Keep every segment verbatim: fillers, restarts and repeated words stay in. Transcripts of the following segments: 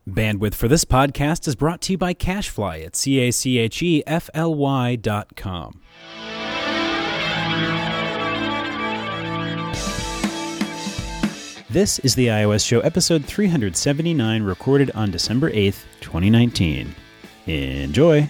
Bandwidth for this podcast is brought to you by CacheFly at C A C H E F L Y dot com. This is the iOS Show, episode three seventy-nine, recorded on December eighth, twenty nineteen. Enjoy!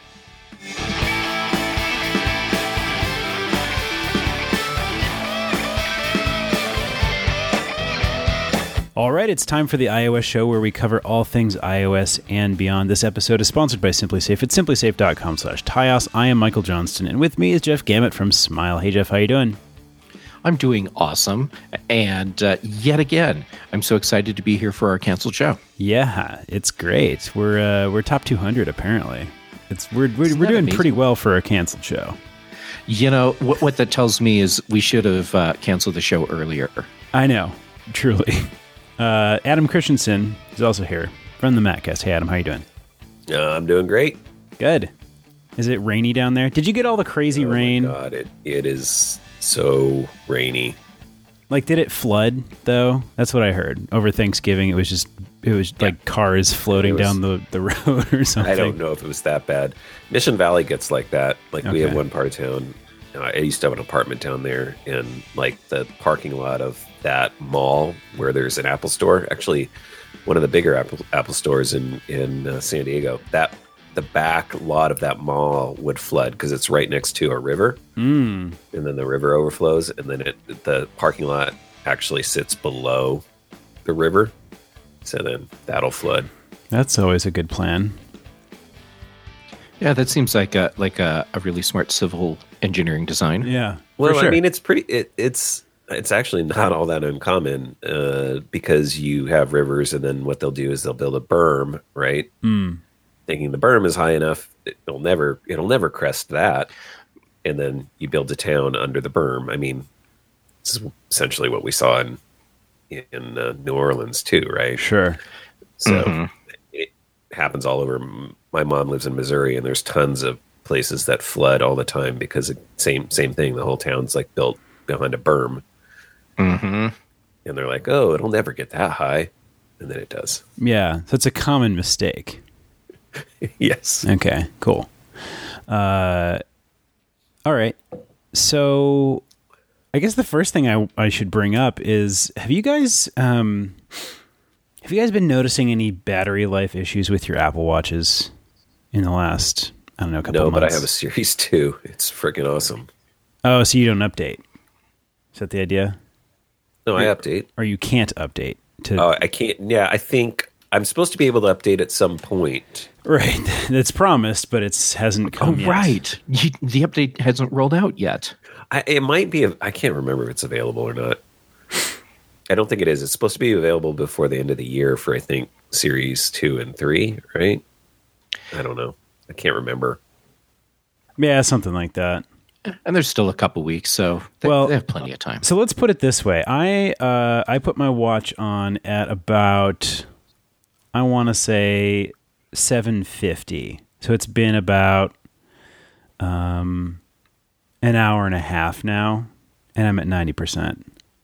All right, it's time for the iOS Show, where we cover all things iOS and beyond. This episode is sponsored by SimpliSafe at simplysafe dot com slash Tyos. I am Michael Johnston, and with me is Jeff Gamet from Smile. Hey, Jeff, how you doing? I'm doing awesome, and uh, yet again, I'm so excited to be here for our canceled show. Yeah, it's great. We're uh, we're top two hundred apparently. It's we're we're, we're doing amazing? Pretty well for a canceled show. You know what? What that tells me is we should have uh, canceled the show earlier. I know, truly. Uh, Adam Christensen is also here from the Mattcast. Hey, Adam, how you doing? Uh, I'm doing great. Good. Is it rainy down there? Did you get all the crazy oh rain? Oh my God, it it is so rainy. Like, did it flood though? That's what I heard. Over Thanksgiving, it was just it was yeah. like cars floating was, down the, the road or something. I don't know if it was that bad. Mission Valley gets like that. Like okay. We have one part of town. Uh, I used to have an apartment down there, and like the parking lot of that mall where there's an Apple store, actually one of the bigger Apple Apple stores in in uh, San Diego. That the back lot of that mall would flood because it's right next to a river, mm. and then the river overflows, and then it the parking lot actually sits below the river, so then that'll flood. That's always a good plan. Yeah, that seems like a like a, a really smart civil engineering design. Yeah, well, sure. I mean, it's pretty. It, it's it's actually not all that uncommon uh, because you have rivers, and then what they'll do is they'll build a berm, right? Mm. Thinking the berm is high enough, it'll never it'll never crest that, and then you build a town under the berm. I mean, this is essentially what we saw in in uh, New Orleans too, right? Sure. So mm-hmm. it happens all over. My mom lives in Missouri, and there's tons of places that flood all the time because it, same same thing. The whole town's like built behind a berm, mm-hmm. and they're like, "Oh, it'll never get that high," and then it does. Yeah, so it's a common mistake. Yes. Okay. Cool. Uh, all right. So, I guess the first thing I I should bring up is: Have you guys um, have you guys been noticing any battery life issues with your Apple Watches in the last, I don't know, a couple no, of months? No, but I have a Series two. It's freaking awesome. Oh, so you don't update? Is that the idea? No, or, I update. Or you can't update? To Oh, I can't. Yeah, I think I'm supposed to be able to update at some point. Right. That's promised, but it hasn't come oh, yet. right. You, the update hasn't rolled out yet. I, it might be. I can't remember if it's available or not. I don't think it is. It's supposed to be available before the end of the year for, I think, Series two and three, right? I don't know. I can't remember. Yeah, something like that. And there's still a couple weeks, so they, well, they have plenty of time. So let's put it this way. I uh, I put my watch on at about, I want to say, seven fifty. So it's been about um, an hour and a half now, and I'm at ninety percent.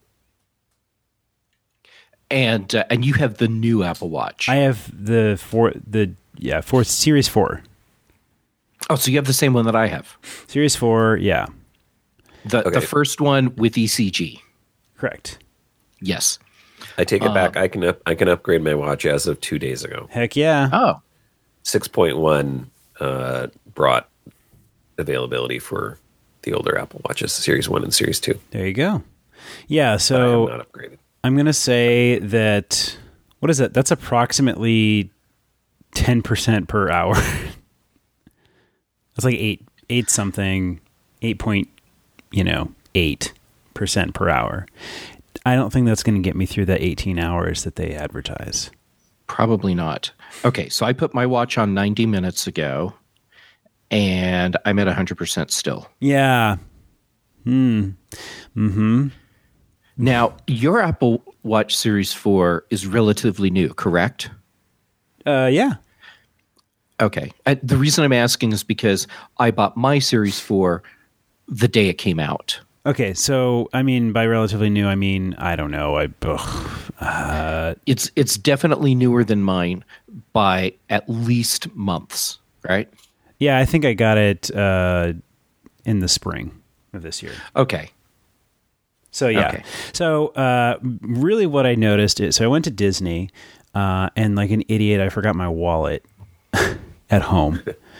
And uh, and you have the new Apple Watch. I have the four, the yeah, fourth Series four. Oh, so you have the same one that I have. Series four, yeah. The okay. the first one with E C G. Correct. Yes. I take it uh, back. I can up, I can upgrade my watch as of two days ago. Heck yeah. Oh. six point one uh, brought availability for the older Apple Watches, Series one and Series two. There you go. Yeah, so I am not upgraded. I'm going to say that, what is that? That's approximately ten percent per hour. That's like eight, eight something, eight point, you know, eight percent per hour. I don't think that's going to get me through that eighteen hours that they advertise. Probably not. Okay, so I put my watch on ninety minutes ago, and I'm at one hundred percent still. Yeah. Hmm. Mm-hmm. Now, your Apple Watch Series four is relatively new, correct? Uh, yeah. Okay. Uh, the reason I'm asking is because I bought my Series four the day it came out. Okay, so, I mean, by relatively new, I mean, I don't know. I ugh, uh, It's it's definitely newer than mine, by at least months, right? Yeah, I think I got it uh, in the spring of this year. Okay. So, yeah. Okay. So, uh, really what I noticed is, so I went to Disney, uh, and like an idiot, I forgot my wallet at home.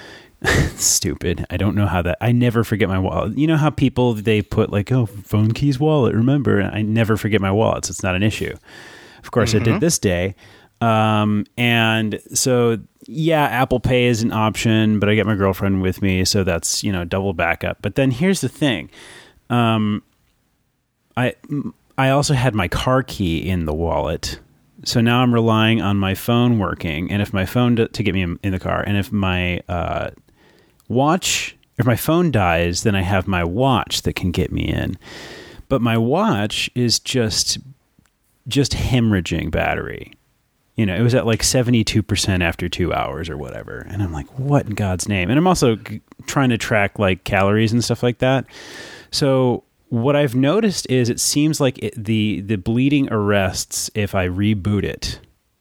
Stupid. I don't know how that, I never forget my wallet. You know how people, they put like, oh, phone keys, wallet, remember? I never forget my wallet, so it's not an issue. Of course, mm-hmm. I did this day. Um, and so, yeah, Apple Pay is an option, but I get my girlfriend with me, so that's, you know, double backup. But then here's the thing. Um, I, I also had my car key in the wallet. So now I'm relying on my phone working. And if my phone to, to get me in, in the car, and if my, uh, watch, if my phone dies, then I have my watch that can get me in. But my watch is just, just hemorrhaging battery. You know, it was at like seventy-two percent after two hours or whatever. And I'm like, what in God's name? And I'm also g- trying to track like calories and stuff like that. So what I've noticed is it seems like it, the, the bleeding arrests if I reboot it.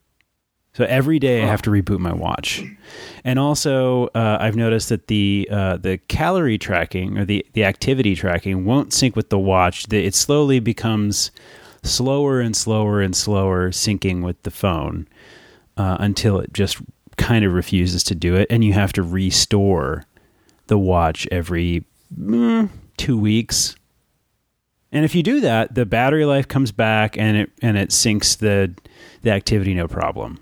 So every day I have to reboot my watch. And also uh, I've noticed that the uh, the calorie tracking or the, the activity tracking won't sync with the watch. It slowly becomes slower and slower and slower syncing with the phone uh, until it just kind of refuses to do it. And you have to restore the watch every mm, two weeks. And if you do that, the battery life comes back and it and it syncs the the activity no problem.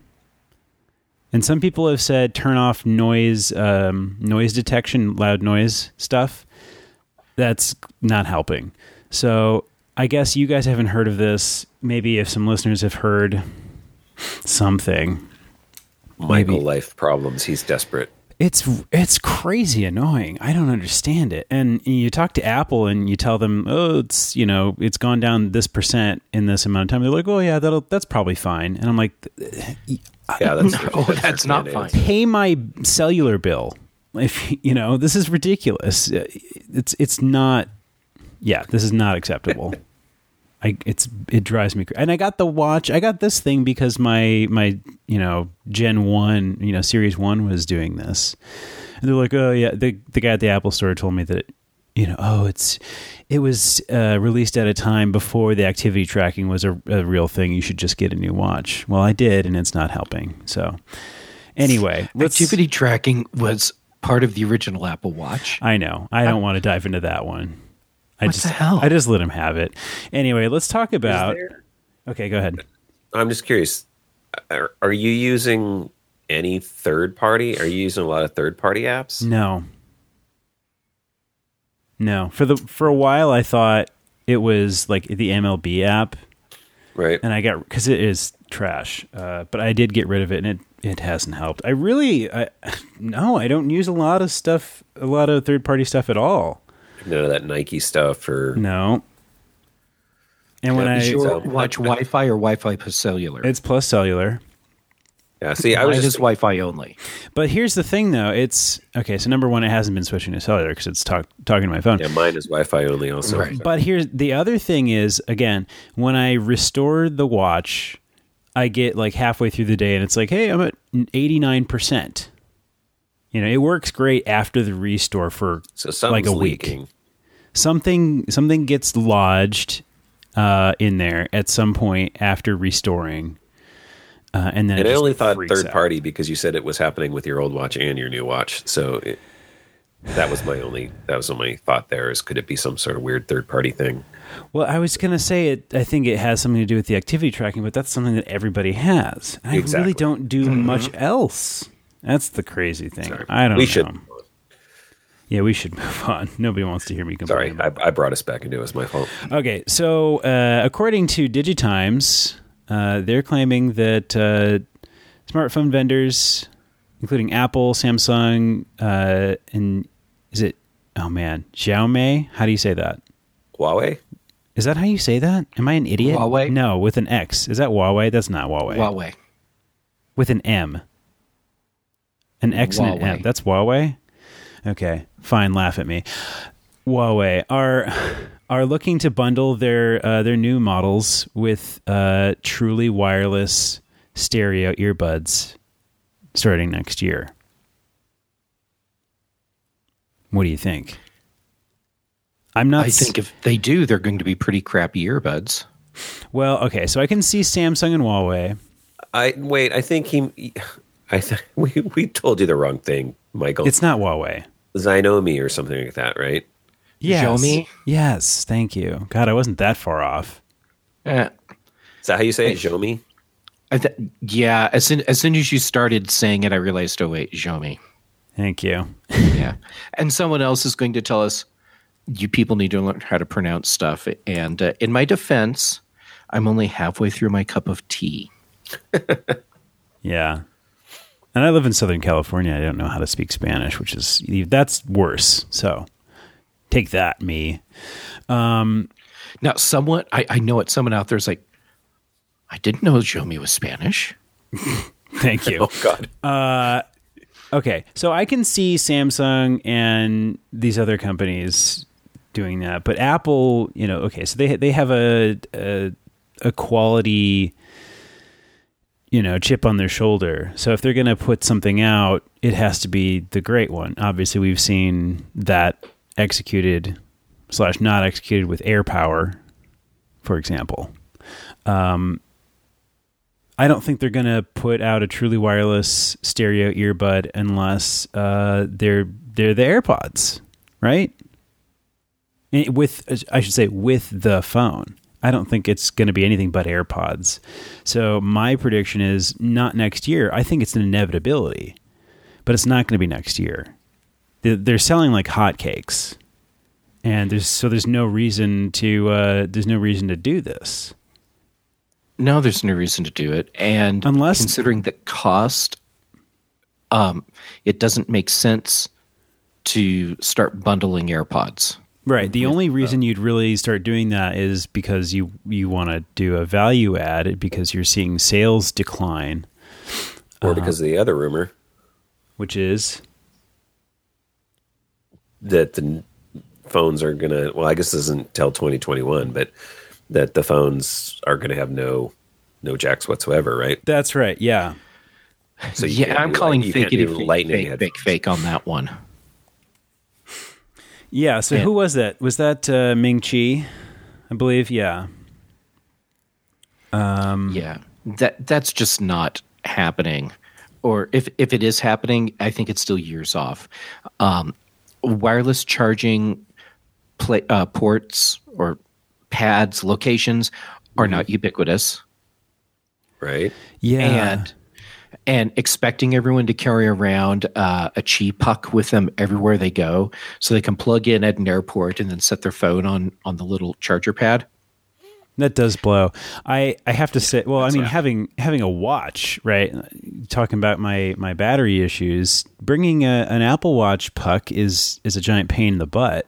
And some people have said turn off noise um, noise detection, loud noise stuff. That's not helping. So I guess you guys haven't heard of this. Maybe if some listeners have heard something. Michael maybe. Life problems. He's desperate. It's it's crazy annoying. I don't understand it. And you talk to Apple and you tell them, oh, it's, you know, it's gone down this percent in this amount of time. They're like, oh yeah, that'll that's probably fine. And I'm like, yeah, that's no, that's not fine. Pay my cellular bill. If you know, this is ridiculous. It's it's not. Yeah, this is not acceptable. I it's it drives me crazy. And I got the watch. I got this thing because my my you know Gen one, you know Series one was doing this. And they're like, oh yeah, the the guy at the Apple store told me that you know oh it's it was uh, released at a time before the activity tracking was a, a real thing. You should just get a new watch. Well, I did, and it's not helping. So anyway, activity tracking was part of the original Apple Watch. I know. I don't I, want to dive into that one. I what just, the hell? I just let him have it. Anyway, let's talk about. Okay, go ahead. I'm just curious. Are, are you using any third party? Are you using a lot of third party apps? No. No. For the for a while, I thought it was like the M L B app, right? And I got because it is trash. Uh, but I did get rid of it, and it it hasn't helped. I really, I no, I don't use a lot of stuff, a lot of third party stuff at all. None of that Nike stuff or no. And when yeah, I is your watch Wi-Fi or Wi-Fi plus cellular? It's plus cellular. Yeah, see, I was Mine just is Wi-Fi only. But here's the thing, though. It's okay. So number one, it hasn't been switching to cellular because it's talk, talking to my phone. Yeah, mine is Wi-Fi only also. Right. But here's the other thing: is again, when I restore the watch, I get like halfway through the day, and it's like, hey, I'm at eighty-nine percent. You know, it works great after the restore for so like a week. Leaking. Something something gets lodged uh, in there at some point after restoring, uh, and then and it I only thought third out. party because you said it was happening with your old watch and your new watch. So it, that was my only that was my thought there is could it be some sort of weird third party thing? Well, I was going to say it. I think it has something to do with the activity tracking, but that's something that everybody has. And exactly. I really don't do mm-hmm. much else. That's the crazy thing. Sorry. I don't we know. Should. Yeah, we should move on. Nobody wants to hear me complain. Sorry, I, I brought us back into it. It's my fault. Okay, so uh, according to Digitimes, uh, they're claiming that uh, smartphone vendors, including Apple, Samsung, uh, and is it, oh man, Xiaomi? How do you say that? Huawei? Is that how you say that? Am I an idiot? Huawei? No, with an X. Is that Huawei? That's not Huawei. Huawei. With an M. An X and an Huawei. M. That's Huawei? Okay, fine. Laugh at me. Huawei are are looking to bundle their uh, their new models with uh, truly wireless stereo earbuds starting next year. What do you think? I'm not. I think if they do, they're going to be pretty crappy earbuds. Well, okay, so I can see Samsung and Huawei. I wait. I think he. I th- we we told you the wrong thing, Michael. It's not Huawei. Xiaomi or something like that, right? Yes. Xiaomi? Yes. Thank you. God, I wasn't that far off. Eh, Is that how you say it, Xiaomi? I th- yeah, as soon, as soon as you started saying it, I realized, oh, wait, Xiaomi. Thank you. Yeah. And someone else is going to tell us, you people need to learn how to pronounce stuff. And uh, in my defense, I'm only halfway through my cup of tea. Yeah. And I live in Southern California. I don't know how to speak Spanish, which is, that's worse. So take that, me. Um, now, someone, I, I know it, someone out there is like, I didn't know Xiaomi was Spanish. Thank you. Oh, God. Uh, okay. So I can see Samsung and these other companies doing that. But Apple, you know, okay. So they, they have a, a, a quality, you know, chip on their shoulder. So if they're going to put something out, it has to be the great one. Obviously, we've seen that executed slash not executed with AirPower, for example. Um, I don't think they're going to put out a truly wireless stereo earbud unless uh, they're they're the AirPods, right? With I should say with the phone. I don't think it's going to be anything but AirPods. So my prediction is not next year. I think it's an inevitability, but it's not going to be next year. They're selling like hotcakes, and there's so there's no reason to uh, there's no reason to do this. No, there's no reason to do it. And Unless, considering the cost, um, it doesn't make sense to start bundling AirPods. Right. The only reason you'd really start doing that is because you, you want to do a value add because you're seeing sales decline. Or because uh, of the other rumor. Which is? That the phones are going to, well, I guess this isn't until twenty twenty-one, but that the phones are going to have no no jacks whatsoever, right? That's right, yeah. So yeah, I'm calling like, fake it fake, fake, fake, fake on that one. Yeah, so yeah. Who was that? Was that uh, Ming Chi? I believe, yeah. Um, yeah, that that's just not happening. Or if, if it is happening, I think it's still years off. Um, wireless charging play, uh, ports or pads, locations are not ubiquitous. Right. Yeah. And and expecting everyone to carry around uh, a Qi puck with them everywhere they go so they can plug in at an airport and then set their phone on, on the little charger pad. That does blow. I, I have to say, well, That's I mean, right. having having a watch, right? Talking about my, my battery issues, bringing a, an Apple Watch puck is is a giant pain in the butt.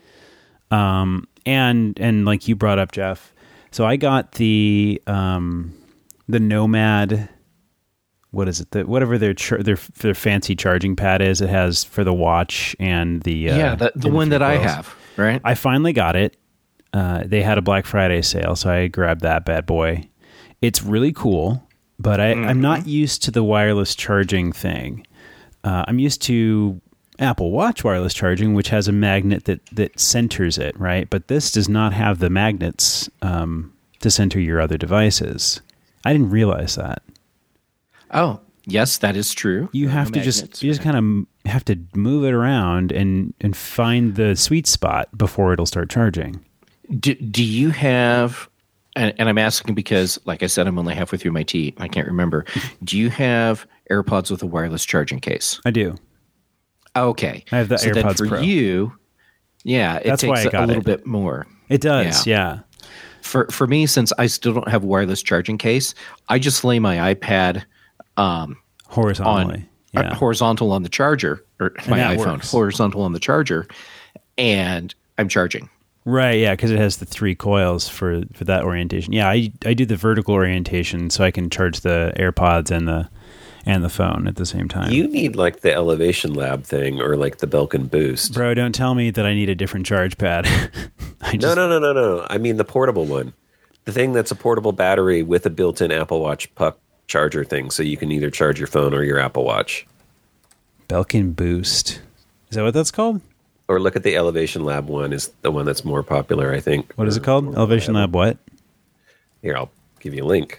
Um, and and like you brought up, Jeff, so I got the um, the Nomad. What is it? The, whatever their char- their their fancy charging pad is, it has for the watch and the uh, yeah, the, the one that I have. Right. I finally got it. Uh, they had a Black Friday sale, so I grabbed that bad boy. It's really cool, but I, mm-hmm. I'm not used to the wireless charging thing. Uh, I'm used to Apple Watch wireless charging, which has a magnet that, that centers it, right? But this does not have the magnets um, to center your other devices. I didn't realize that. Oh, yes, that is true. You have to magnets, just you just kind of have to move it around and, and find the sweet spot before it'll start charging. Do, do you have, and, and I'm asking because, like I said, I'm only halfway through my tea. I can't remember. Do you have AirPods with a wireless charging case? I do. Okay. I have the so AirPods for Pro. you, yeah, it That's takes why I got a little it. bit more. It does, yeah. yeah. For for me, since I still don't have a wireless charging case, I just lay my iPad um, horizontally, on, yeah. uh, horizontal on the charger, or my iPhone works. horizontal on the charger, and I'm charging. Right, yeah, because it has the three coils for, for that orientation. Yeah, I I do the vertical orientation so I can charge the AirPods and the and the phone at the same time. You need like the Elevation Lab thing or like the Belkin Boost. Bro, don't tell me that I need a different charge pad. I just, no, no, no, no, no. I mean the portable one. The thing that's a portable battery with a built-in Apple Watch puck charger thing, so you can either charge your phone or your Apple Watch. Belkin Boost. Is that what that's called? Or look at the Elevation Lab one, is the one that's more popular, I think. What is it called? Or Elevation Lab what? Here, I'll give you a link.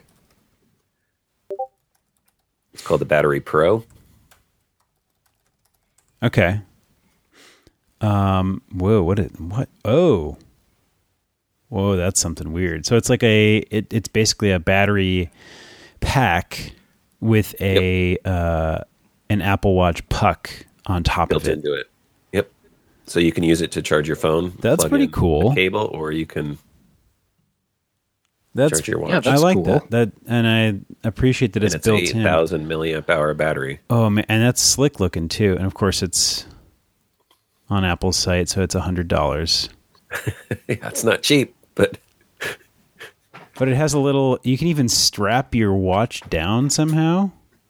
It's called the Battery Pro. Okay. Um. Whoa. What? It, what? Oh. Whoa. That's something weird. So it's like a. It, it's basically a battery pack with a yep. uh, an Apple Watch puck on top Built of it. into it. Yep. So you can use it to charge your phone. That's pretty cool. Cable, or you can. That's charge your watch. Yeah, that's I like cool. that. That and I appreciate that and it's, it's built eight in. eight thousand milliamp hour battery. Oh man, and that's slick looking too. And of course, it's on Apple's site, so it's a hundred dollars. Yeah, it's not cheap, but but it has a little. You can even strap your watch down somehow.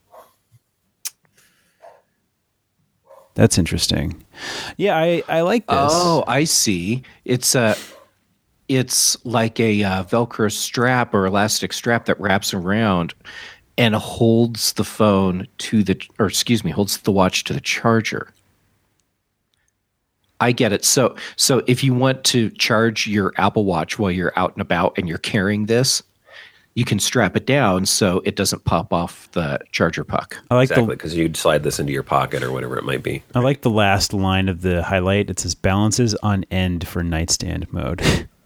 That's interesting. Yeah, I I like this. Oh, I see. It's a. It's like a uh, Velcro strap or elastic strap that wraps around and holds the phone to the, or excuse me, holds the watch to the charger. I get it. So, so if you want to charge your Apple Watch while you're out and about and you're carrying this, you can strap it down so it doesn't pop off the charger puck. I like exactly, because you'd slide this into your pocket or whatever it might be. I like the last line of the highlight. It says balances on end for nightstand mode.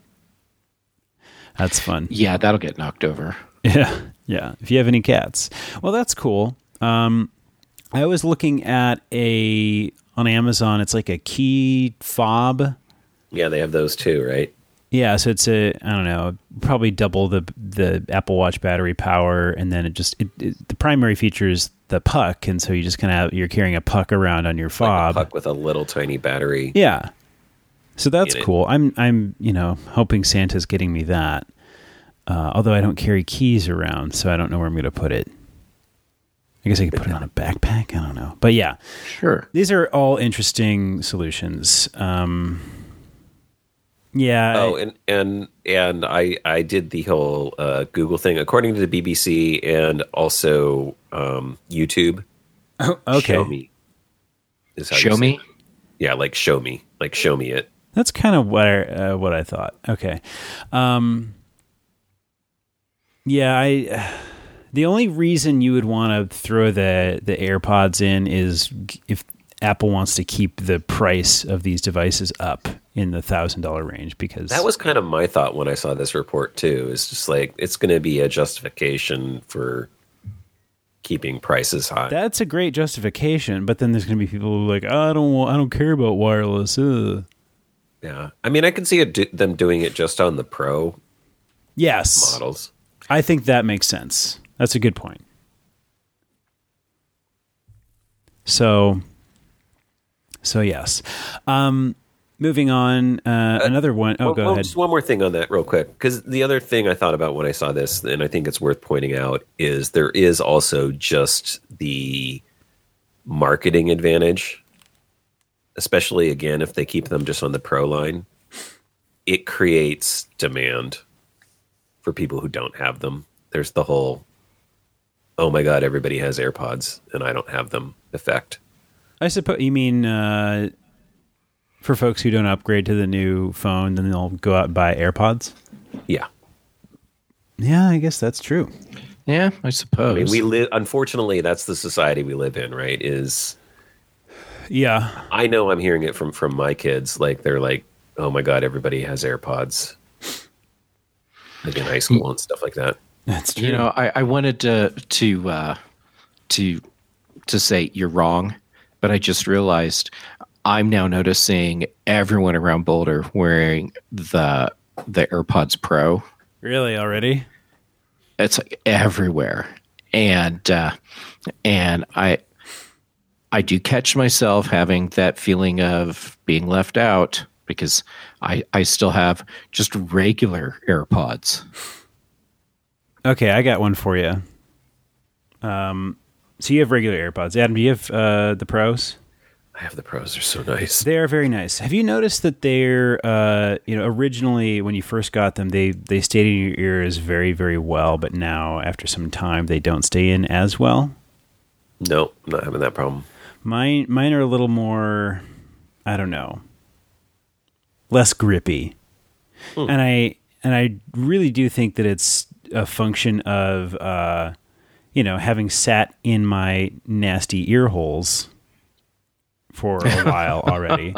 That's fun. Yeah, that'll get knocked over. Yeah, yeah. If you have any cats. Well, that's cool. Um, I was looking at a, on Amazon, it's like a key fob. Yeah, they have those too, right? Yeah, so it's a, I don't know, probably double the the Apple Watch battery power, and then it just, it, it, the primary feature is the puck, and so you just kind of, you're carrying a puck around on your fob. Like a puck with a little tiny battery. Yeah. So that's cool. I'm, I'm, you know, hoping Santa's getting me that. Uh, although I don't carry keys around, so I don't know where I'm going to put it. I guess I could put it on a backpack. I don't know. But yeah. Sure. These are all interesting solutions. Um, yeah. Oh, I, and, and, and I, I did the whole uh, Google thing. According to the B B C and also um, YouTube. Oh, okay. Show me. Is how show me? It. Yeah, like show me. Like show me it. That's kind of what I, uh, what I thought. Okay. Um, yeah, I. Uh, the only reason you would want to throw the the AirPods in is if Apple wants to keep the price of these devices up in the thousand dollar range, because that was kind of my thought when I saw this report too. It's just like it's going to be a justification for keeping prices high. That's a great justification, but then there's going to be people who are like, oh, I don't, I don't care about wireless. Ugh. Yeah, I mean, I can see it do, them doing it just on the Pro. Yes, models. I think that makes sense. That's a good point. So, so yes. Um, moving on, uh, uh, another one. Oh, well, go well, ahead. Just one more thing on that real quick. Because the other thing I thought about when I saw this, and I think it's worth pointing out, is there is also just the marketing advantage. Especially, again, if they keep them just on the Pro line, it creates demand for people who don't have them. There's the whole, oh my God, everybody has AirPods and I don't have them effect. I suppose you mean uh, for folks who don't upgrade to the new phone, then they'll go out and buy AirPods? Yeah. Yeah, I guess that's true. Yeah, I suppose. I mean, we live, unfortunately, that's the society we live in, right? Is Yeah. I know I'm hearing it from, from my kids. Like, they're like, oh my God, everybody has AirPods. Like in high school and stuff like that. That's true. You know, I, I wanted to to uh, to to say you're wrong, but I just realized I'm now noticing everyone around Boulder wearing the the AirPods Pro. Really, already? It's like everywhere, and uh, and I I do catch myself having that feeling of being left out because I I still have just regular AirPods. Okay, I got one for you. Um, so you have regular AirPods. Adam, do you have uh, the Pros? I I have the Pros. They're so nice. They are very nice. Have you noticed that they're, uh, you know, originally when you first got them, they, they stayed in your ears very, very well, but now after some time, they don't stay in as well? No, I'm not having that problem. Mine, mine are a little more, I don't know, less grippy. Hmm. And I, and I really do think that it's a function of, uh, you know, having sat in my nasty ear holes for a while already.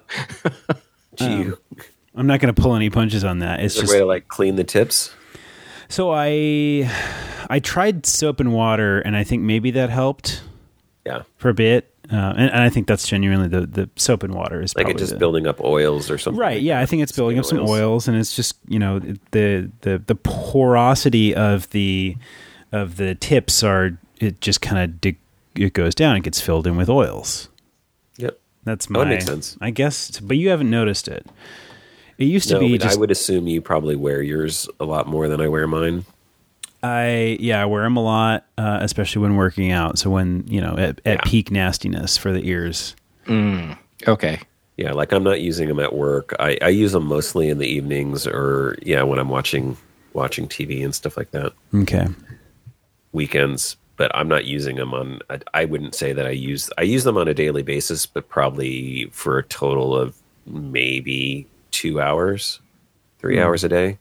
um, I'm not going to pull any punches on that. It's Is there just a way to like clean the tips. So I I tried soap and water, and I think maybe that helped. Yeah, for a bit, uh, and, and I think that's genuinely the, the soap and water is like probably it's just the, building up oils or something. Right? Like yeah, that. I think it's building Skin up some oils, and it's just you know the the the porosity of the of the tips are it just kind of dig, it goes down. It gets filled in with oils. Yep. That's my, that makes sense. I guess, but you haven't noticed it. It used to no, be but just, I would assume you probably wear yours a lot more than I wear mine. I, yeah, I wear them a lot, uh, especially when working out. So when, you know, at, at Yeah. peak nastiness for the ears. Mm, okay. Yeah, like I'm not using them at work. I, I use them mostly in the evenings or, yeah, when I'm watching watching T V and stuff like that. Okay. Weekends. But I'm not using them on, I, I wouldn't say that I use, I use them on a daily basis, but probably for a total of maybe two hours, three mm. hours a day.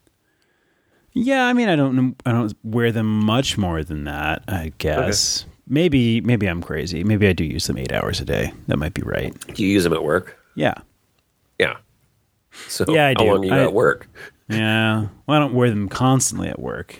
Yeah, I mean, I don't, I don't wear them much more than that. I guess okay. maybe, maybe I'm crazy. Maybe I do use them eight hours a day. That might be right. Do you use them at work? Yeah. Yeah. So yeah, I how do. long are you I, at work? Yeah. Well, I don't wear them constantly at work,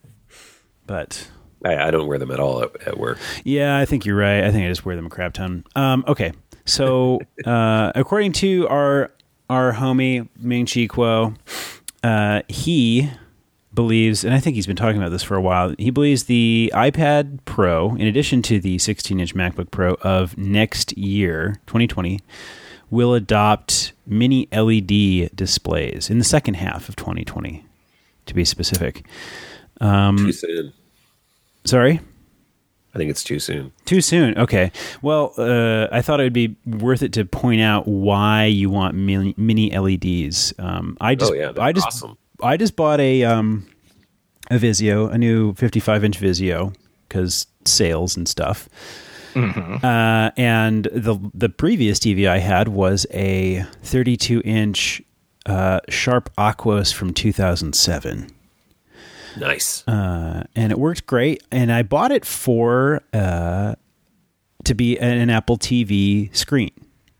but I, I don't wear them at all at, at work. Yeah, I think you're right. I think I just wear them a crap ton. Um, okay, so uh, according to our our homie Ming Chi Kuo, uh, he believes, and I think he's been talking about this for a while. He believes the iPad Pro, in addition to the sixteen inch MacBook Pro of next year, twenty twenty, will adopt mini L E D displays in the second half of twenty twenty, to be specific. Um, Too soon. Sorry? I think it's too soon. Too soon. Okay. Well, uh, I thought it would be worth it to point out why you want mini, mini L E Ds. Um, I just, oh, yeah, I just, awesome. I just bought a um, a Vizio, a new fifty-five inch Vizio, because sales and stuff. Mm-hmm. Uh, and the the previous T V I had was a thirty-two inch uh, Sharp Aquos from two thousand seven. Nice. Uh, and it worked great. And I bought it for uh, to be an Apple T V screen.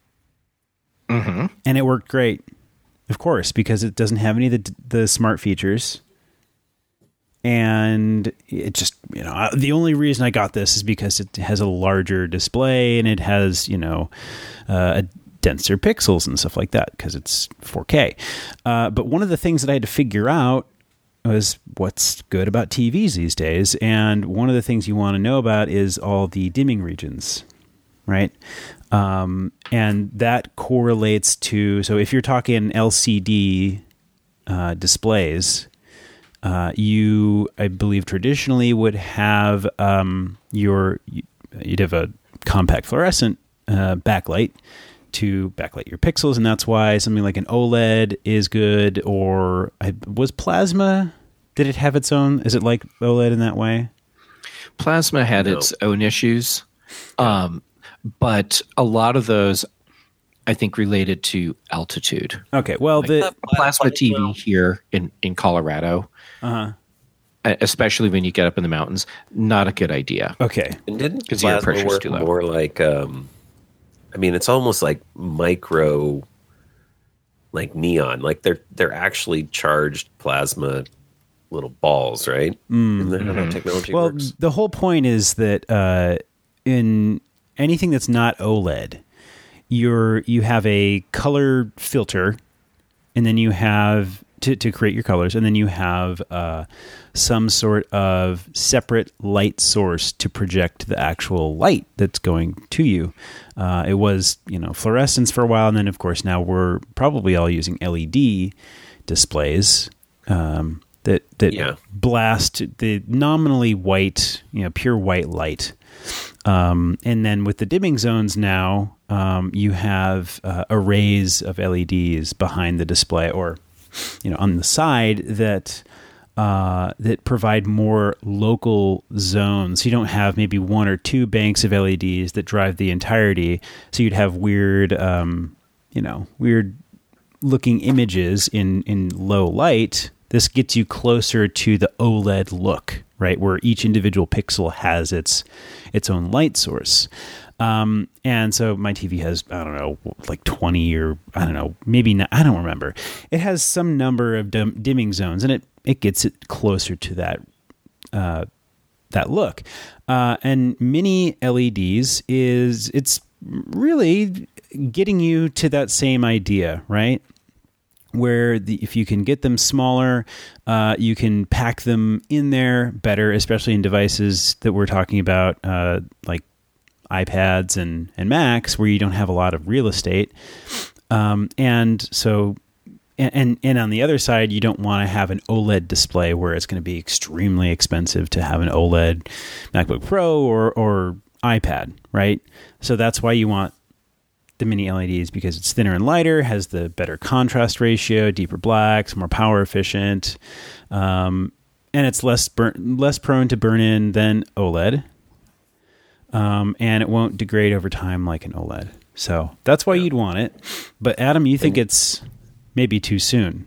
Mm-hmm. And it worked great, of course, because it doesn't have any of the, the smart features. And it just, you know, the only reason I got this is because it has a larger display and it has, you know, uh, a denser pixels and stuff like that because it's four K. Uh, but one of the things that I had to figure out was what's good about T Vs these days. And one of the things you want to know about is all the dimming regions, right? Um, and that correlates to, so if you're talking L C D uh, displays, uh, you, I believe traditionally would have um, your, you'd have a compact fluorescent uh, backlight to backlight your pixels, and that's why something like an OLED is good. Or I, was Plasma, did it have its own? Is it like OLED in that way? Plasma had no. its own issues, um, but a lot of those, I think, related to altitude. Okay, well, like the Plasma T V here in in Colorado, uh-huh. especially when you get up in the mountains, not a good idea. Okay, and didn't because the air Plasma pressure is work too low. more like? Um, I mean, it's almost like micro, like neon. Like they're they're actually charged plasma little balls, right? Mm. Isn't that how that technology well, works? the whole point is that uh, in anything that's not OLED, you're you have a color filter, and then you have to to create your colors, and then you have uh, some sort of separate light source to project the actual light that's going to you. Uh, it was, you know, fluorescence for a while, and then of course now we're probably all using L E D displays um, that that yeah. blast the nominally white, you know, pure white light Um, and then with the dimming zones now, um, you have uh, arrays of L E Ds behind the display, or you know, on the side that uh, that provide more local zones. You don't have maybe one or two banks of L E Ds that drive the entirety. So you'd have weird, um, you know, weird looking images in in low light. This gets you closer to the OLED look, right, where each individual pixel has its its own light source. Um, and so my T V has, I don't know, like twenty or I don't know, maybe not, I don't remember. It has some number of dim, dimming zones, and it, it gets it closer to that uh, that look. Uh, and mini L E Ds is, it's really getting you to that same idea, right? Where the, if you can get them smaller, uh, you can pack them in there better, especially in devices that we're talking about, uh, like iPads and, and Macs, where you don't have a lot of real estate. Um, and so, and, and, and on the other side, you don't want to have an OLED display where it's going to be extremely expensive to have an OLED MacBook Pro or, or iPad, right? So that's why you want the mini L E Ds, because it's thinner and lighter, has the better contrast ratio, deeper blacks, more power efficient, um, and it's less burn, less prone to burn in than OLED, um, and it won't degrade over time like an OLED. So that's why you'd want it. But Adam, you think it's maybe too soon?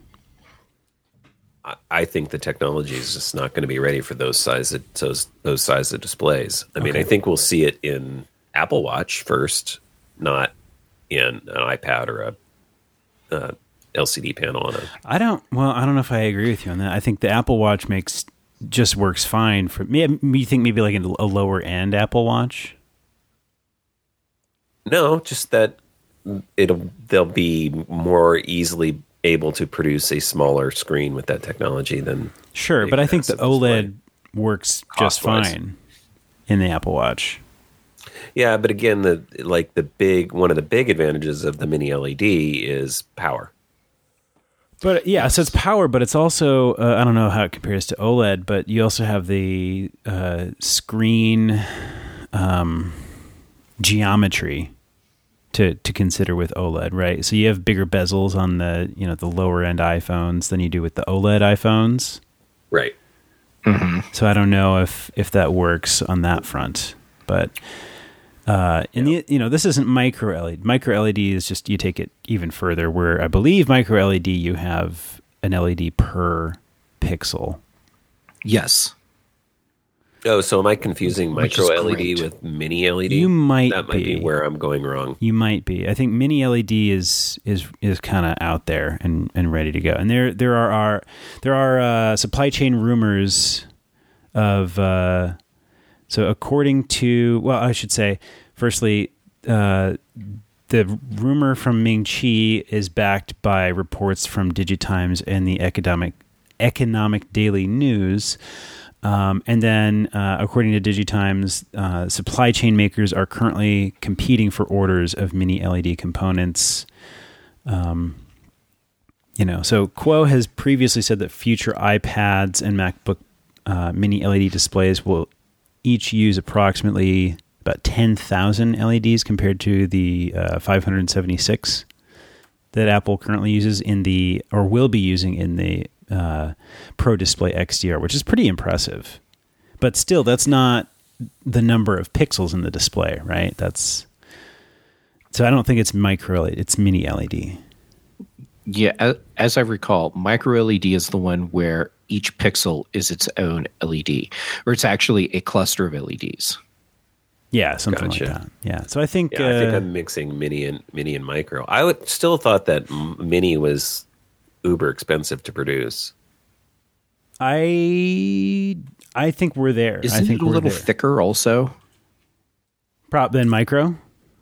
I think the technology is just not going to be ready for those size of, those those size of displays. I mean, Okay. I think we'll see it in Apple Watch first, not in an iPad or a uh, L C D panel on a. I don't. Well, I don't know if I agree with you on that. I think the Apple Watch makes just works fine for me. You think maybe like a lower end Apple Watch? No, just that it'll they'll be more easily able to produce a smaller screen with that technology than. Sure, but I think the massive display. OLED works just Cost-wise. fine in the Apple Watch. Yeah, but again, the like the big one of the big advantages of the mini L E D is power. But yeah, so it's power, but it's also, uh, I don't know how it compares to OLED, but you also have the uh, screen um, geometry to to consider with OLED, right? So you have bigger bezels on the, you know, the lower end iPhones than you do with the OLED iPhones. Right. So I don't know if if that works on that front, but uh, in the, you know, this isn't micro L E D. Micro L E D is just, you take it even further, where I believe micro L E D, you have an L E D per pixel. Yes. Oh, so am I confusing Which micro is L E D great. with mini L E D? You might that might be. be. where I'm going wrong. You might be. I think mini L E D is is is kind of out there and, and ready to go. And there there are, are there are uh, supply chain rumors of uh, so according to, well, I should say, firstly, uh, the rumor from Ming Chi is backed by reports from DigiTimes and the Economic Economic Daily News. Um, and then, uh, according to DigiTimes, uh, supply chain makers are currently competing for orders of mini L E D components. Um, you know, so Kuo has previously said that future iPads and MacBook uh, mini L E D displays will each use approximately about ten thousand L E Ds compared to the uh, five hundred seventy-six that Apple currently uses in the, or will be using in the uh, Pro Display X D R, which is pretty impressive. But still, that's not the number of pixels in the display, right? That's, so I don't think it's micro L E D, it's mini L E D. Yeah, a- as I recall, micro L E D is the one where each pixel is its own L E D, or it's actually a cluster of L E Ds. Yeah, something Gotcha. like that. Yeah, so I think, Yeah, I think uh, I'm mixing mini and mini and micro. I would still thought that m- mini was uber expensive to produce. I I think we're there. Isn't I think it a we're little there. thicker also? Prop than micro.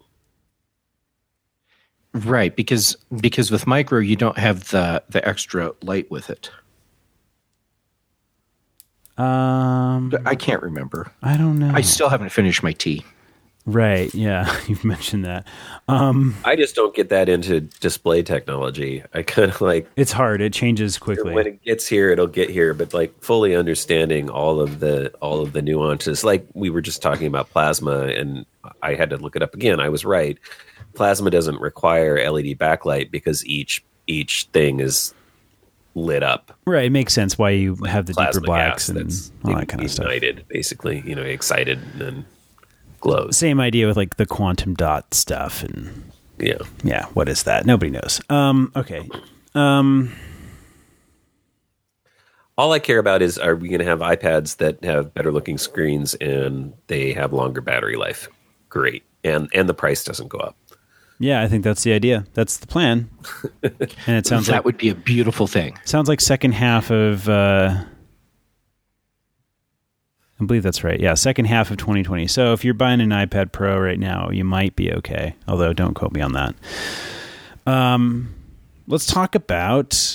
Right, because because with micro you don't have the the extra light with it. Um, I can't remember. I don't know. I still haven't finished my tea. Right. Yeah. You've mentioned that. Um, I just don't get that into display technology. I kind of like it's hard. It changes quickly. when it gets here, it'll get here, but like fully understanding all of the all of the nuances. Like we were just talking about plasma, and I had to look it up again. I was right. Plasma doesn't require L E D backlight because each each thing is lit up. Right. It makes sense why you have the Plasma deeper blacks gas and that's all that kind of stuff. ignited, basically, you know, excited and then glows. Same idea with like the quantum dot stuff and Yeah. yeah, what is that? Nobody knows. Um, okay. Um, All I care about is, are we going to have iPads that have better looking screens and they have longer battery life? Great. And and the price doesn't go up. yeah, I think that's the idea. That's the plan. And it sounds that like would be a beautiful thing. sounds like second half of uh, I believe that's right. Yeah, second half of twenty twenty. So if you're buying an iPad Pro right now, you might be okay. Although don't quote me on that. Um, let's talk about.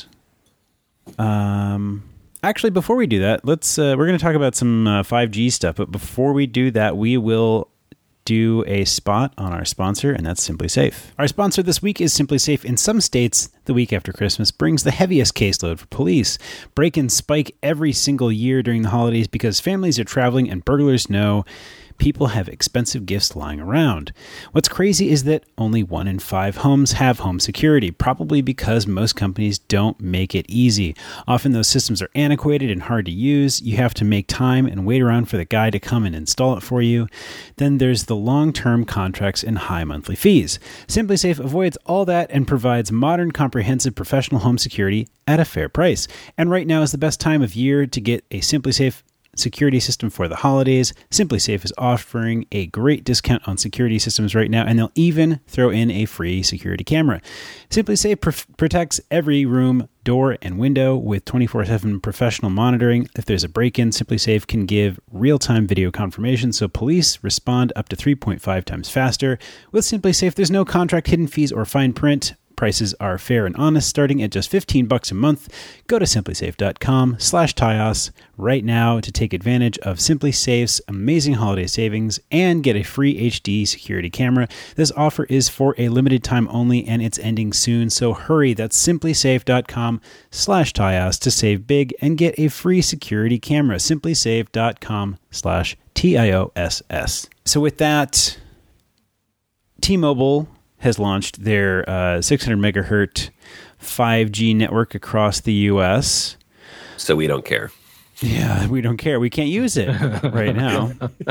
Um, actually, before we do that, let's uh, we're going to talk about some uh, five G stuff. But before we do that, we will do a spot on our sponsor, and that's SimpliSafe. Our sponsor this week is SimpliSafe. In some states, the week after Christmas brings the heaviest caseload for police. Break-ins spike every single year during the holidays because families are traveling and burglars know people have expensive gifts lying around. What's crazy is that only one in five homes have home security, probably because most companies don't make it easy. Often those systems are antiquated and hard to use. You have to make time and wait around for the guy to come and install it for you. Then there's the long-term contracts and high monthly fees. SimpliSafe avoids all that and provides modern, comprehensive professional home security at a fair price. And right now is the best time of year to get a SimpliSafe security system for the holidays. SimpliSafe is offering a great discount on security systems right now, and they'll even throw in a free security camera. SimpliSafe pr- protects every room, door, and window with twenty-four seven professional monitoring. If there's a break-in, SimpliSafe can give real-time video confirmation, so police respond up to three point five times faster. With SimpliSafe, there's no contract, hidden fees, or fine print. Prices are fair and honest, starting at just fifteen bucks a month. Go to simplisafe.com slash Tyos right now to take advantage of SimpliSafe's amazing holiday savings and get a free H D security camera. This offer is for a limited time only, and it's ending soon, so hurry. That's simplisafe.com slash Tyos to save big and get a free security camera. simplisafe.com slash T I O S S. So with that, T-Mobile has launched their uh, six hundred megahertz five G network across the U S. So we don't care. Yeah, we don't care. We can't use it right now.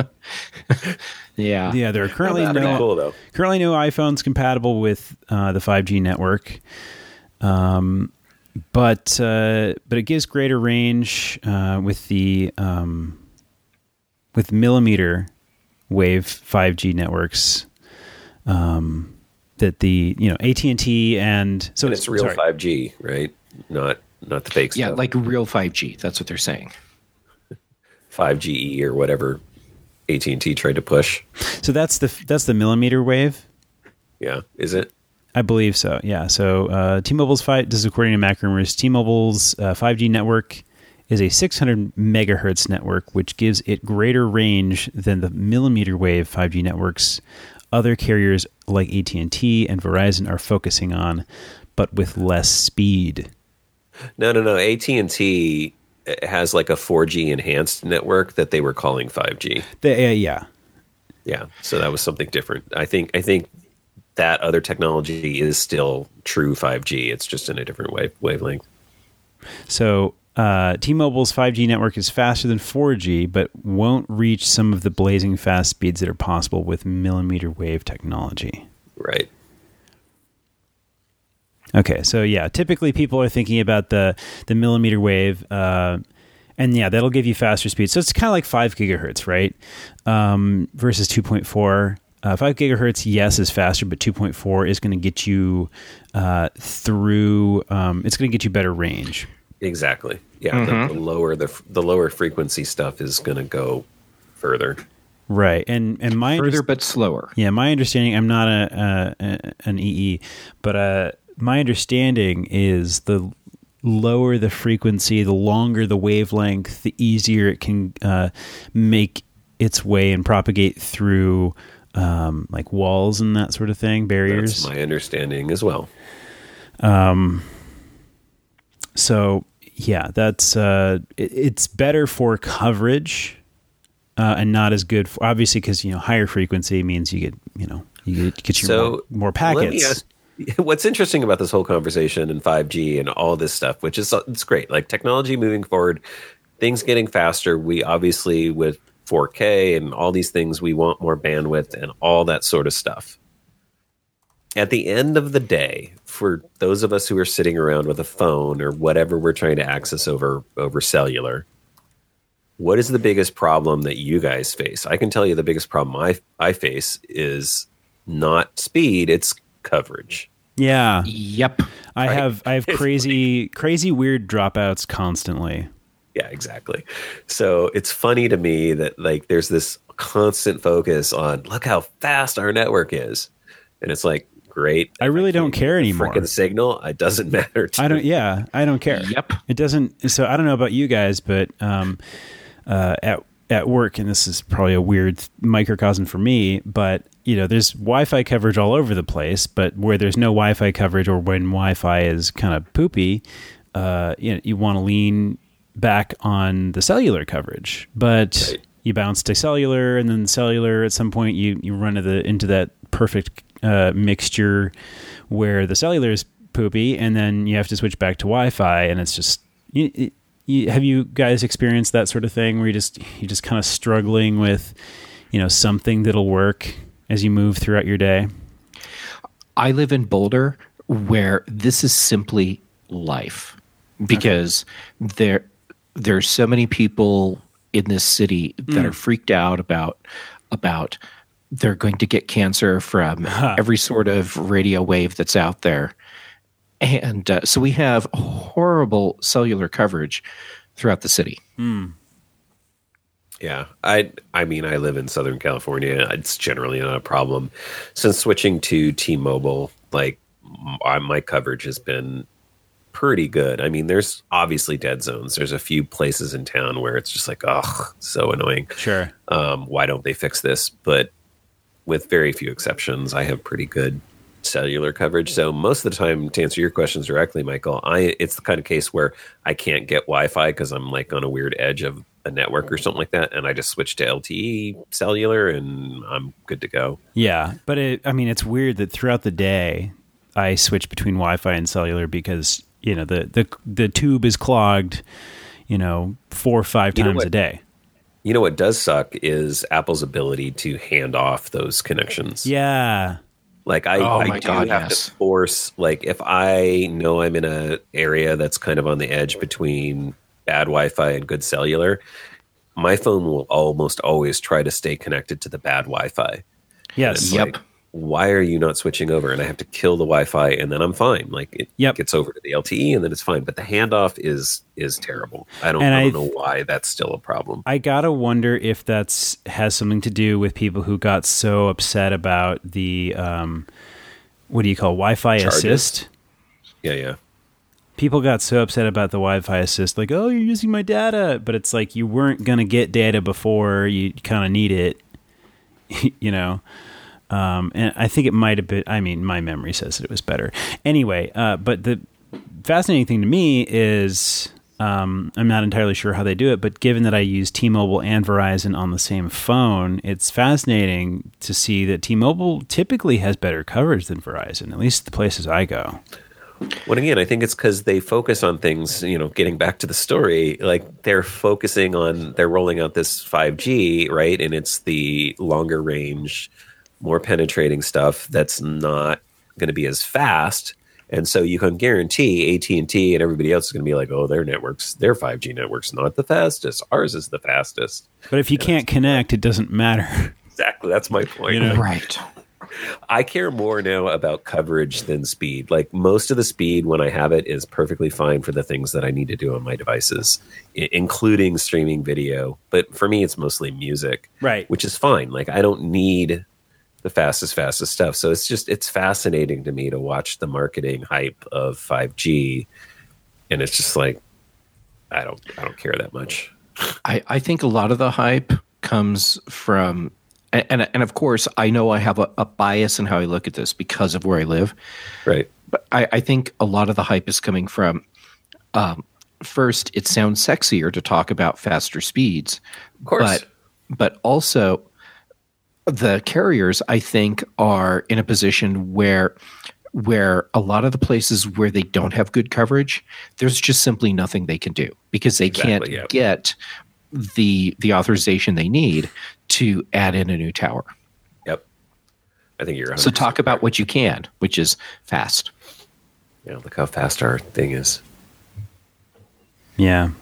Yeah. Yeah, there are currently That'd be no cool, though. currently no iPhones compatible with uh, the five G network. Um, but uh, but it gives greater range uh, with the um, with millimeter wave five G networks. Um, that the you know A T and T and so And it's real sorry. five G, right? Not not the fake Yeah, stuff. like real five G. That's what they're saying. five G E or whatever A T and T tried to push. So that's the that's the millimeter wave. Yeah, is it? I believe so. Yeah. So uh, T-Mobile's five. This is according to Mac Rumors. T-Mobile's uh, five G network is a six hundred megahertz network, which gives it greater range than the millimeter wave five G networks other carriers like A T and T and Verizon are focusing on, but with less speed. No, no, no. A T and T has like a four G enhanced network that they were calling five G. They, uh, yeah. Yeah, so that was something different. I think I think that other technology is still true five G. It's just in a different wave wavelength. So uh, T-Mobile's five G network is faster than four G, but won't reach some of the blazing fast speeds that are possible with millimeter wave technology. Right. Okay, so yeah, typically people are thinking about the the millimeter wave, uh, and yeah, that'll give you faster speeds. So it's kind of like five gigahertz, right? Um, versus two point four. Uh, five gigahertz, yes, is faster, but two point four is going to get you uh, through. Um, it's going to get you better range. Exactly. Yeah. Mm-hmm. The, the lower the the lower frequency stuff is going to go further. Right, and and my Further but slower. yeah, my understanding. I'm not a, a an E E, but uh, my understanding is the lower the frequency, the longer the wavelength, the easier it can uh, make its way and propagate through um, like walls and that sort of thing, barriers. That's my understanding as well. Um. So yeah, that's uh, it, it's better for coverage, uh, and not as good for, obviously, because you know higher frequency means you get you know you get, get your So, more, more packets. Let me ask, what's interesting about this whole conversation and five G and all this stuff, which is it's great, like technology moving forward, things getting faster. We obviously with four K and all these things, we want more bandwidth and all that sort of stuff. At the end of the day, for those of us who are sitting around with a phone or whatever we're trying to access over over cellular, what is the biggest problem that you guys face? I can tell you the biggest problem I I face is not speed, it's coverage. Yeah. Yep. I Right. have I have It's crazy crazy weird dropouts constantly. Yeah, exactly. So it's funny to me that like there's this constant focus on look how fast our network is. And it's like, great. I really don't care anymore. Freaking signal, it doesn't matter to I don't me. yeah, I don't care. Yep. It doesn't so I don't know about you guys, but um uh at at work, and this is probably a weird microcosm for me, but you know, there's Wi-Fi coverage all over the place, but where there's no Wi-Fi coverage or when Wi-Fi is kind of poopy, uh, you know, you want to lean back on the cellular coverage, but Right. you bounce to cellular, and then cellular at some point you, you run into, the, into that perfect uh, mixture where the cellular is poopy, and then you have to switch back to Wi-Fi, and it's just you, it, you, have you guys experienced that sort of thing where you just you're just kind of struggling with, you know, something that'll work as you move throughout your day? I live in Boulder, where this is simply life, because okay. there there's so many people in this city that mm. are freaked out about about they're going to get cancer from huh. every sort of radio wave that's out there. And uh, so we have horrible cellular coverage throughout the city. Mm. Yeah, I I mean, I live in Southern California. It's generally not a problem. Since switching to T-Mobile, like my, my coverage has been pretty good. I mean, there's obviously dead zones. There's a few places in town where it's just like, oh, so annoying. Sure. Um, why don't they fix this? But with very few exceptions, I have pretty good cellular coverage. So most of the time, to answer your questions directly, Michael, I it's the kind of case where I can't get Wi-Fi because I'm like on a weird edge of a network or something like that, and I just switch to L T E cellular and I'm good to go. Yeah, but it, I mean, it's weird that throughout the day I switch between Wi-Fi and cellular because you know the the the tube is clogged, you know, four or five You know times what? a day. You know what does suck is Apple's ability to hand off those connections. Yeah. Like I, Oh I my do God, have yes. to force, like if I know I'm in a area that's kind of on the edge between bad Wi-Fi and good cellular, my phone will almost always try to stay connected to the bad Wi-Fi. Yes. It's Yep. like, why are you not switching over? And I have to kill the Wi-Fi and then I'm fine. Like it Yep. gets over to the L T E and then it's fine. But the handoff is is terrible. I don't, And I I- don't know why that's still a problem. I gotta wonder if that's has something to do with people who got so upset about the um, what do you call Wi-Fi Charges? assist? Yeah, yeah. People got so upset about the Wi-Fi assist, like, oh, you're using my data, but it's like you weren't gonna get data before. You kind of need it, you know. Um, and I think it might have been. I mean, my memory says that it was better. Anyway, uh, but the fascinating thing to me is. Um, I'm not entirely sure how they do it, but given that I use T-Mobile and Verizon on the same phone, it's fascinating to see that T-Mobile typically has better coverage than Verizon, at least the places I go. Well, again, I think it's because they focus on things, you know, getting back to the story, like they're focusing on, they're rolling out this five G, right? And it's the longer range, more penetrating stuff that's not going to be as fast. And so you can guarantee A T and T and everybody else is going to be like, oh, their networks, their five G network's not the fastest. Ours is the fastest. But if you can't connect, it doesn't matter. Exactly. That's my point. You know? Right. I care more now about coverage than speed. Like most of the speed when I have it is perfectly fine for the things that I need to do on my devices, I- including streaming video. But for me, it's mostly music, Right. which is fine. Like I don't need the fastest, fastest stuff. So it's just, it's fascinating to me to watch the marketing hype of five G. And it's just like, I don't, I don't care that much. I, I think a lot of the hype comes from And, and and of course, I know I have a, a bias in how I look at this because of where I live. Right. But I, I think a lot of the hype is coming from, um, first, it sounds sexier to talk about faster speeds. Of course. But, but also, the carriers, I think, are in a position where where a lot of the places where they don't have good coverage, there's just simply nothing they can do because they Exactly, can't yeah. get the the authorization they need to add in a new tower. Yep. I think you're. So talk about what you can, which is fast. Yeah, look how fast our thing is. Yeah.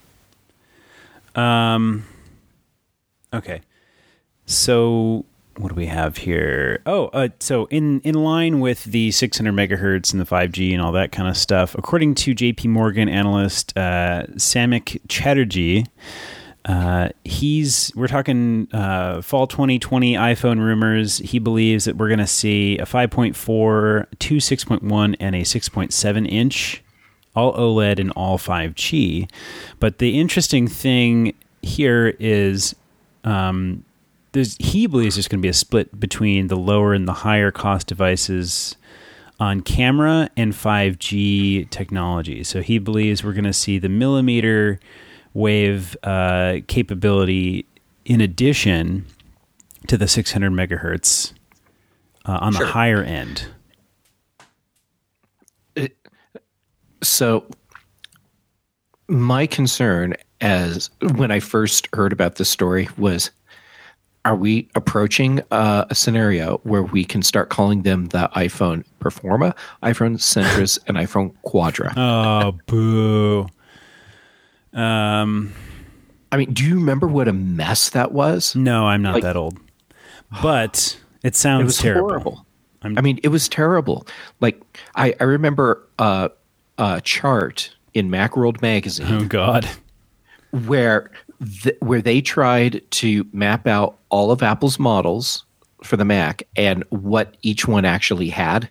Um. Okay. So what do we have here? Oh, uh, so in, in line with the six hundred megahertz and the five G and all that kind of stuff, according to J P Morgan analyst uh, Samik Chatterjee, uh, he's we're talking uh, fall twenty twenty iPhone rumors. He believes that we're going to see a five point four, two six point one, and a six point seven inch, all OLED and all five G. But the interesting thing here is. Um, There's, he believes there's going to be a split between the lower and the higher cost devices on camera and five G technology. So he believes we're going to see the millimeter wave uh, capability in addition to the six hundred megahertz uh, on Sure. the higher end. So my concern as when I first heard about this story was, are we approaching uh, a scenario where we can start calling them the iPhone Performa, iPhone Centris, and iPhone Quadra? Oh, boo. Um, I mean, do you remember what a mess that was? no, I'm not Like- that old. But it sounds It was terrible. horrible. I'm- I mean, it was terrible. Like, I, I remember uh, a chart in Macworld magazine Oh, God. where th- where they tried to map out all of Apple's models for the Mac and what each one actually had.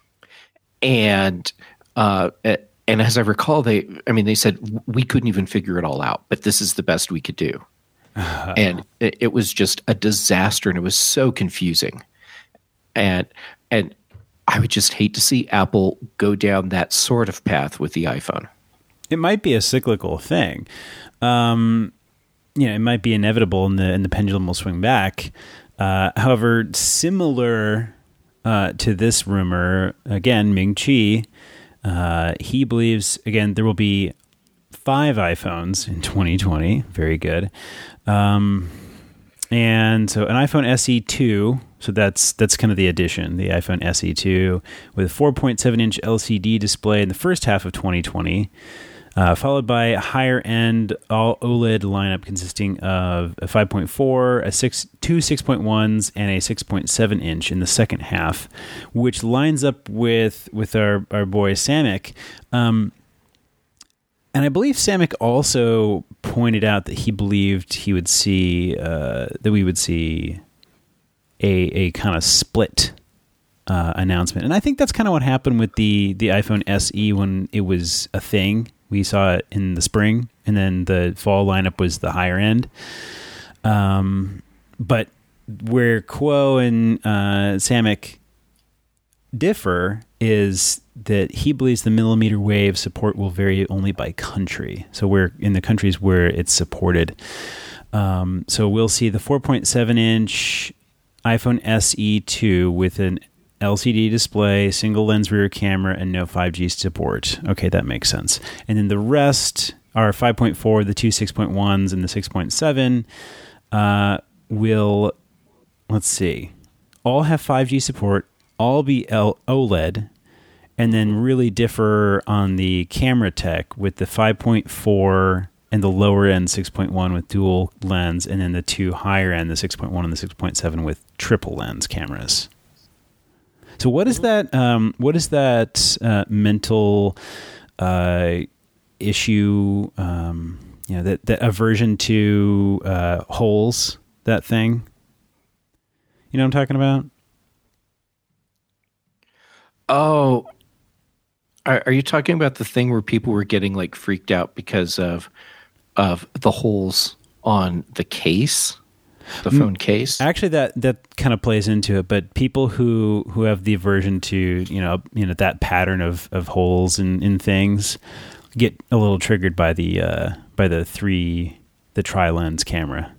And uh, and as I recall, they I mean they said we couldn't even figure it all out, but this is the best we could do. And it, it was just a disaster, and it was so confusing. And and I would just hate to see Apple go down that sort of path with the iPhone. It might be a cyclical thing. Um, you know, it might be inevitable, and the and the pendulum will swing back. Uh, however, similar uh, to this rumor, again, Ming Chi, uh, he believes again there will be five iPhones in twenty twenty. Very good. Um, and so an iPhone S E two. So that's that's kind of the addition, the iPhone S E two with a four point seven inch L C D display in the first half of twenty twenty. Uh, followed by a higher-end all OLED lineup consisting of a five point four, a six, two six point ones, and a six point seven inch in the second half, which lines up with with our, our boy Samik. Um, and I believe Samik also pointed out that he believed he would see uh, that we would see a a kind of split uh, announcement, and I think that's kind of what happened with the the iPhone S E when it was a thing. We saw it in the spring, and then the fall lineup was the higher end. Um, but where Kuo and uh, Samik differ is that he believes the millimeter wave support will vary only by country. So we're in the countries where it's supported. Um, so we'll see the four point seven inch iPhone S E two with an L C D display, single lens rear camera, and no five G support. Okay, that makes sense. And then the rest are five point four, the two six point ones, and the six point seven uh, will, let's see, all have five G support, all be L- OLED, and then really differ on the camera tech with the five point four and the lower end six point one with dual lens, and then the two higher end, the six point one and the six point seven with triple lens cameras. So what is that? Um, what is that uh, mental uh, issue? Um, you know, that, that aversion to uh, holes. That thing. You know what I'm talking about? Oh, are, are you talking about the thing where people were getting like freaked out because of of the holes on the case? the phone case. Actually, that that kind of plays into it. But people who, who have the aversion to you know you know that pattern of, of holes in, in things get a little triggered by the uh, by the three the tri lens camera.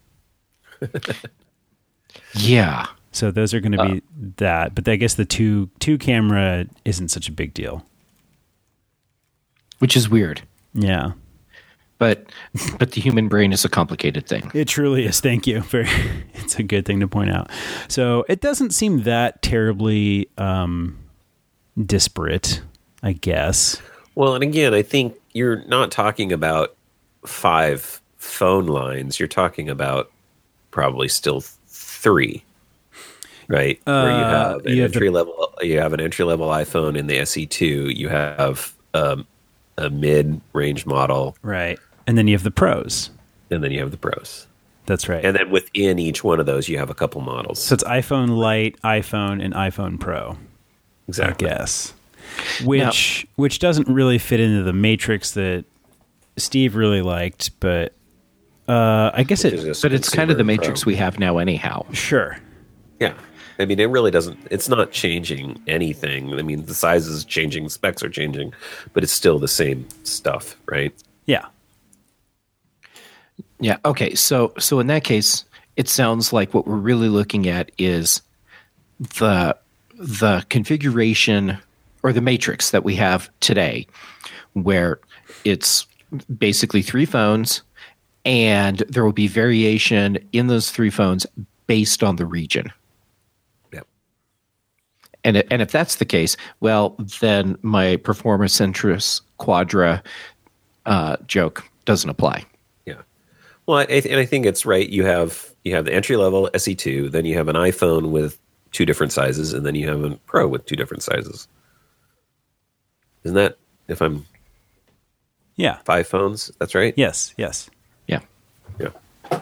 Yeah. So those are going to be uh, that. But I guess the two two camera isn't such a big deal, which is weird. Yeah. But but the human brain is a complicated thing. It truly is. Thank you. Very, it's a good thing to point out. So it doesn't seem that terribly um, disparate, I guess. Well, and again, I think you're not talking about five phone lines. You're talking about probably still three, right? Uh, Where you have an you have entry the- level, you have an entry level iPhone in the S E two. You have um, a mid range model, Right. And then you have the pros. and then you have the Pros. That's right. And then within each one of those, you have a couple models. So it's iPhone Lite, iPhone, and iPhone Pro. Exactly. I guess. Which which doesn't really fit into the matrix that Steve really liked, but uh, I guess Which it. is just But it's kind of the consumer matrix Pro. we have now anyhow. Sure. Yeah. I mean, it really doesn't, it's not changing anything. I mean, the size is changing, specs are changing, but it's still the same stuff, right? Yeah. Yeah. Okay. So so in that case, it sounds like what we're really looking at is the the configuration or the matrix that we have today, where it's basically three phones, and there will be variation in those three phones based on the region. Yep. And it, and if that's the case, well, then my performance centris quadra uh, joke doesn't apply. Yeah. Well, I, and I think it's right. You have you have the entry level S E two, then you have an iPhone with two different sizes, and then you have a Pro with two different sizes. Isn't that, if I'm Yeah. five phones? That's right. Yes. Yes. Yeah. Yeah.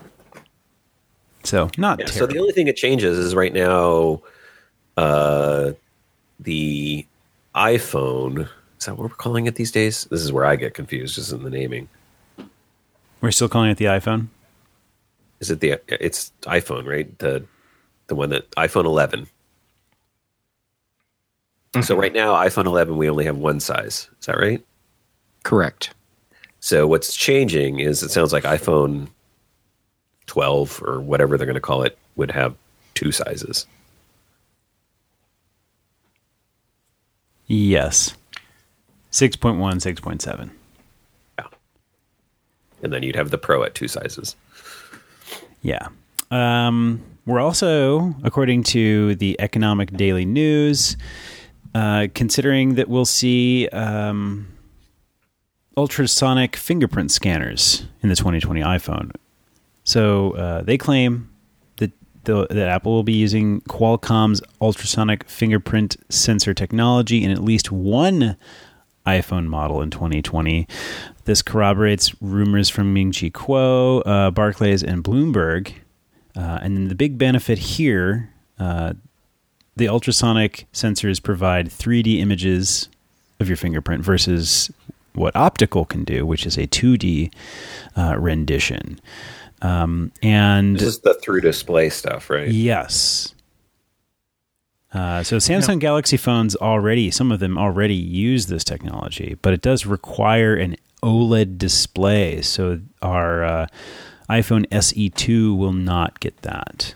So not Yeah, so terrible. the only thing it changes is right now, uh, the iPhone. Is that what we're calling it these days? This is where I get confused, just in the naming. We're still calling it the iPhone. Is it the? It's iPhone, right? The the one that iPhone eleven. So right now, iPhone eleven, we only have one size. Is that right? Correct. So what's changing is it sounds like iPhone twelve or whatever they're going to call it would have two sizes. Yes. six point one, six point seven. Yeah. And then you'd have the Pro at two sizes. Yeah. Um, we're also, according to the Economic Daily News, uh, considering that we'll see um, ultrasonic fingerprint scanners in the twenty twenty iPhone. So uh, they claim that the, that Apple will be using Qualcomm's ultrasonic fingerprint sensor technology in at least one iPhone model in twenty twenty. This corroborates rumors from Ming-Chi Kuo, uh, Barclays, and Bloomberg. Uh, and then the big benefit here, uh, the ultrasonic sensors provide three D images of your fingerprint versus what optical can do, which is a two D uh, rendition. Um, and This is the through display stuff, right? yes. Uh, so Samsung Galaxy phones already, some of them already use this technology, but it does require an OLED display. So our uh, iPhone S E two will not get that.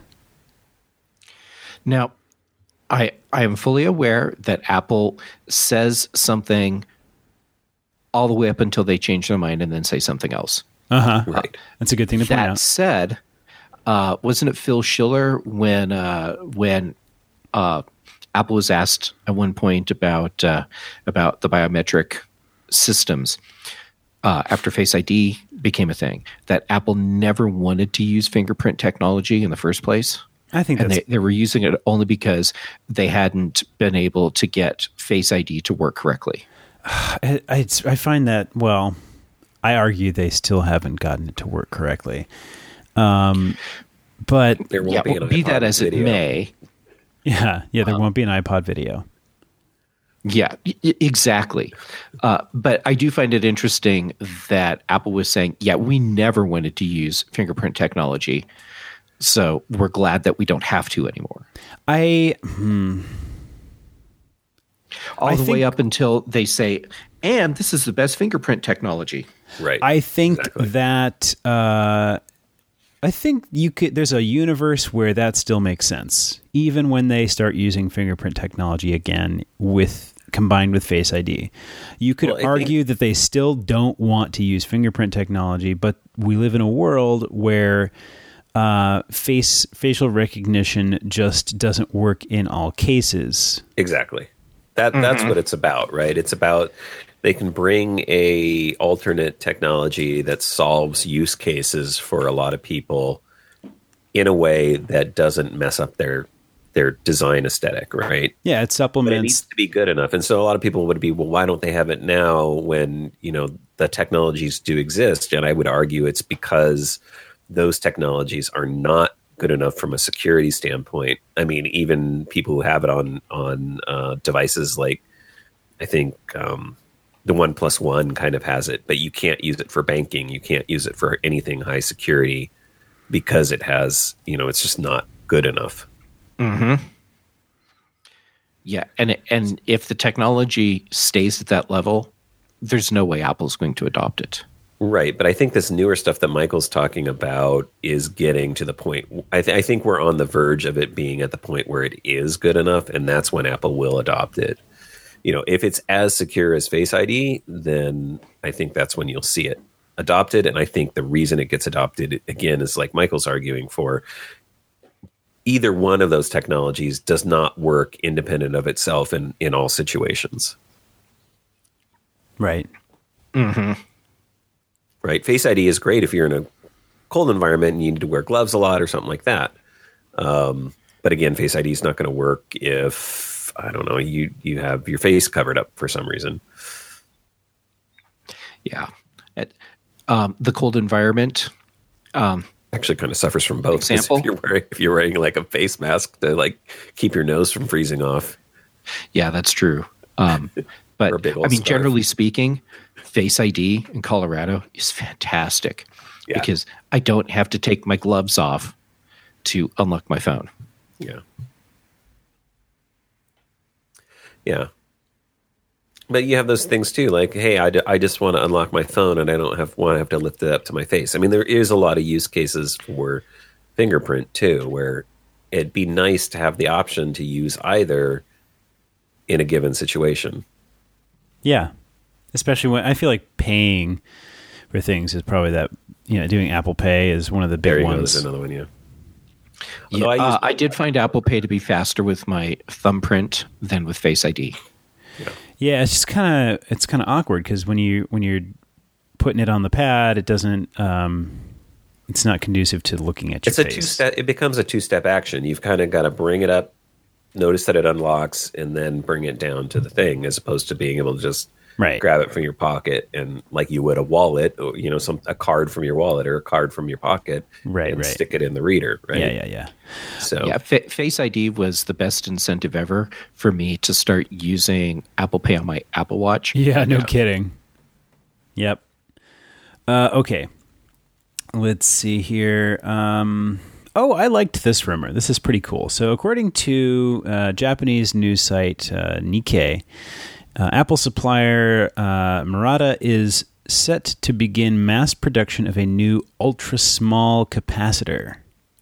Now, I I am fully aware that Apple says something all the way up until they change their mind and then say something else. Uh-huh. Right. That's a good thing to point That out. said, uh, wasn't it Phil Schiller when uh, when uh, Apple was asked at one point about uh, about the biometric systems uh, after Face I D became a thing, that Apple never wanted to use fingerprint technology in the first place? I think And that's they, they were using it only because they hadn't been able to get Face I D to work correctly. I, I, I find that, well, I argue they still haven't gotten it to work correctly. Um, but There won't Yeah, be, well, an be iPod that as video. it may. yeah, yeah, there won't be an iPod video. Yeah, e- exactly. Uh, but I do find it interesting that Apple was saying, yeah, we never wanted to use fingerprint technology. So we're glad that we don't have to anymore. I hmm. All I the think, way up until they say, and this is the best fingerprint technology. Right. I think exactly. that uh, I think you could. There's a universe where that still makes sense, even when they start using fingerprint technology again with combined with Face I D. You could well, argue think, that they still don't want to use fingerprint technology, but we live in a world where uh, face facial recognition just doesn't work in all cases. Exactly. That that's mm-hmm. what it's about, right? It's about they can bring a alternate technology that solves use cases for a lot of people in a way that doesn't mess up their their design aesthetic, right? Yeah, it supplements. But it needs to be good enough. And so a lot of people would be, well, why don't they have it now when, you know, the technologies do exist? And I would argue it's because those technologies are not good enough from a security standpoint. I mean, even people who have it on on uh, devices like, I think um, the One Plus One kind of has it, but you can't use it for banking. You can't use it for anything high security because it has, you know, it's just not good enough. Mm-hmm. Yeah, and and if the technology stays at that level, there's no way Apple's going to adopt it. Right, but I think this newer stuff that Michael's talking about is getting to the point. I, th- I think we're on the verge of it being at the point where it is good enough, and that's when Apple will adopt it. You know, if it's as secure as Face I D, then I think that's when you'll see it adopted. And I think the reason it gets adopted, again, is like Michael's arguing for, either one of those technologies does not work independent of itself in, in all situations. Right. Mm-hmm. Right. Face I D is great if you're in a cold environment and you need to wear gloves a lot or something like that. Um, but again, Face I D is not going to work if, I don't know, you, you have your face covered up for some reason. Yeah. At, um, the cold environment um, actually kind of suffers from both. Example? If you're wearing, if you're wearing like a face mask to like keep your nose from freezing off. Yeah, that's true. Um, but I mean, scarf. Generally speaking, Face I D in Colorado is fantastic yeah. because I don't have to take my gloves off to unlock my phone. Yeah. Yeah. But you have those things too, like, hey, I, d- I just want to unlock my phone and I don't have want to have to lift it up to my face. I mean, there is a lot of use cases for fingerprint too, where it'd be nice to have the option to use either in a given situation. Yeah. Especially when I feel like paying for things is probably that, you know, doing Apple Pay is one of the big there you ones. Go, there's another one, yeah. yeah I, uh, I did find Apple Pay to be faster with my thumbprint than with Face I D. Yeah, yeah it's just kind of it's kind of awkward because when you when you're putting it on the pad, it doesn't. Um, it's not conducive to looking at your it's a face. two step. It becomes a two step action. You've kind of got to bring it up, notice that it unlocks, and then bring it down to the thing, as opposed to being able to just. Right. Grab it from your pocket and like you would a wallet, or, you know, some a card from your wallet or a card from your pocket, right? And right. stick it in the reader, right? Yeah, yeah, yeah. So yeah, Fa- Face I D was the best incentive ever for me to start using Apple Pay on my Apple Watch. Yeah, no yeah. kidding. Yep. Uh, okay. Let's see here. Um, oh, I liked this rumor. This is pretty cool. So, according to uh, Japanese news site uh, Nikkei. Uh, Apple supplier uh, Murata is set to begin mass production of a new ultra-small capacitor.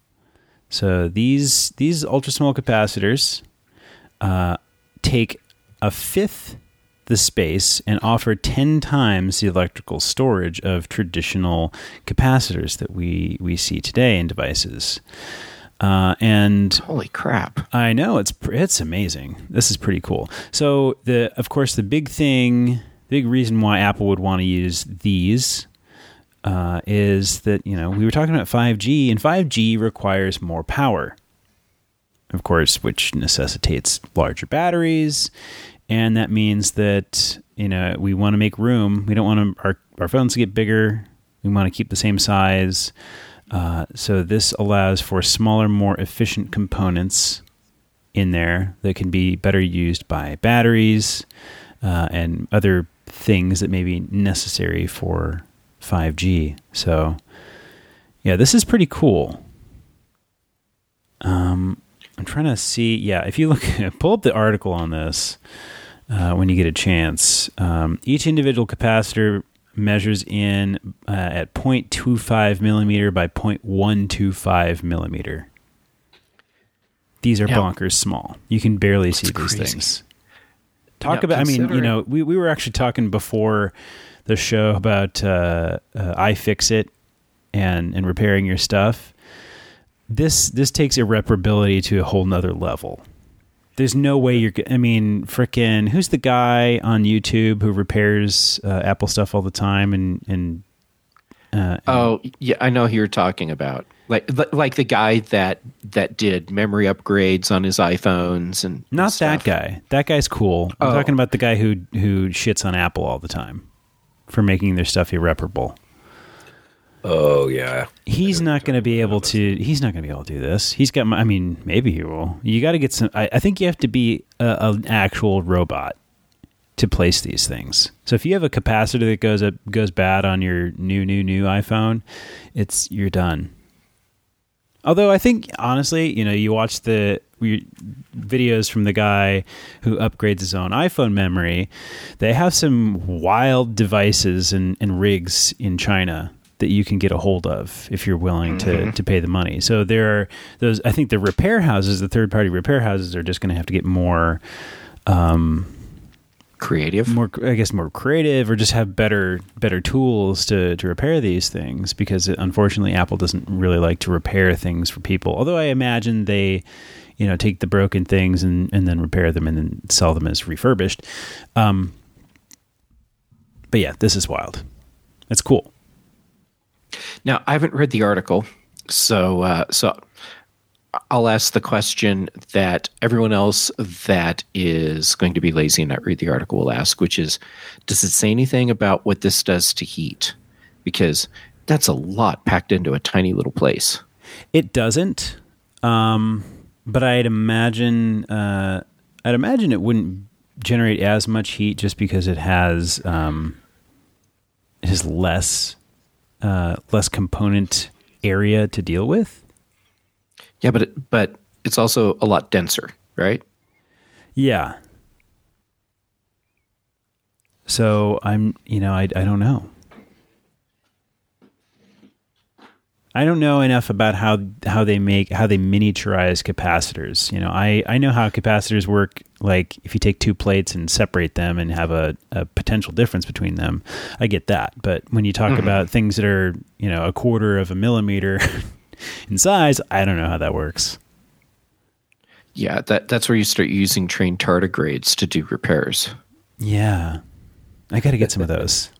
So these these ultra-small capacitors uh, take a fifth the space and offer ten times the electrical storage of traditional capacitors that we, we see today in devices. Uh, and holy crap! I know it's it's amazing. This is pretty cool. So the of course the big thing, the big reason why Apple would want to use these uh, is that you know we were talking about five G, and five G requires more power, of course, which necessitates larger batteries, and that means that you know we want to make room. We don't want to, our our phones to get bigger. We want to keep the same size. Uh, so this allows for smaller, more efficient components in there that can be better used by batteries uh, and other things that may be necessary for five G. So, yeah, this is pretty cool. Um, I'm trying to see. Yeah, if you look, pull up the article on this uh, when you get a chance. Um, each individual capacitor measures in uh, at zero point two five millimeter by zero point one two five millimeter. These are yeah. bonkers small. You can barely see these crazy. things. Talk now, about, I mean, you know, we, we were actually talking before the show about uh, uh, iFixit and, and repairing your stuff. This this takes irreparability to a whole nother level. There's no way you're, I mean, frickin', who's the guy on YouTube who repairs uh, Apple stuff all the time and, and, uh, and oh, yeah, I know who you're talking about. Like, like the guy that that did memory upgrades on his iPhones and not and that guy. That guy's cool. I'm oh. talking about the guy who who shits on Apple all the time for making their stuff irreparable. Oh yeah, he's not going to be able to. He's not going to be able to do this. He's got. I mean, maybe he will. You got to get some. I, I think you have to be a, an actual robot to place these things. So if you have a capacitor that goes up, goes bad on your new new new iPhone, it's you're done. Although I think, honestly, you know, you watch the we, videos from the guy who upgrades his own iPhone memory, they have some wild devices and, and rigs in China that you can get a hold of if you're willing mm-hmm. to, to pay the money. So there are those, I think the repair houses, the third-party repair houses are just going to have to get more... Um, creative, more I guess more creative, or just have better better tools to to repair these things, because it, unfortunately Apple doesn't really like to repair things for people, although I imagine they you know take the broken things and and then repair them and then sell them as refurbished. Um but yeah, this is wild. It's cool. Now, I haven't read the article, so uh so I'll ask the question that everyone else that is going to be lazy and not read the article will ask, which is, does it say anything about what this does to heat? Because that's a lot packed into a tiny little place. It doesn't, um, but I'd imagine uh, I'd imagine it wouldn't generate as much heat just because it has um, it has less uh, less component area to deal with. Yeah, but it, but it's also a lot denser, right? Yeah. So I'm, you know, I I don't know. I don't know enough about how how they make how they miniaturize capacitors. You know, I, I know how capacitors work. Like if you take two plates and separate them and have a, a potential difference between them, I get that. But when you talk mm-hmm. about things that are, you know, a quarter of a millimeter in size, I don't know how that works. Yeah, that that's where you start using trained tardigrades to do repairs. Yeah, I got to get some of those.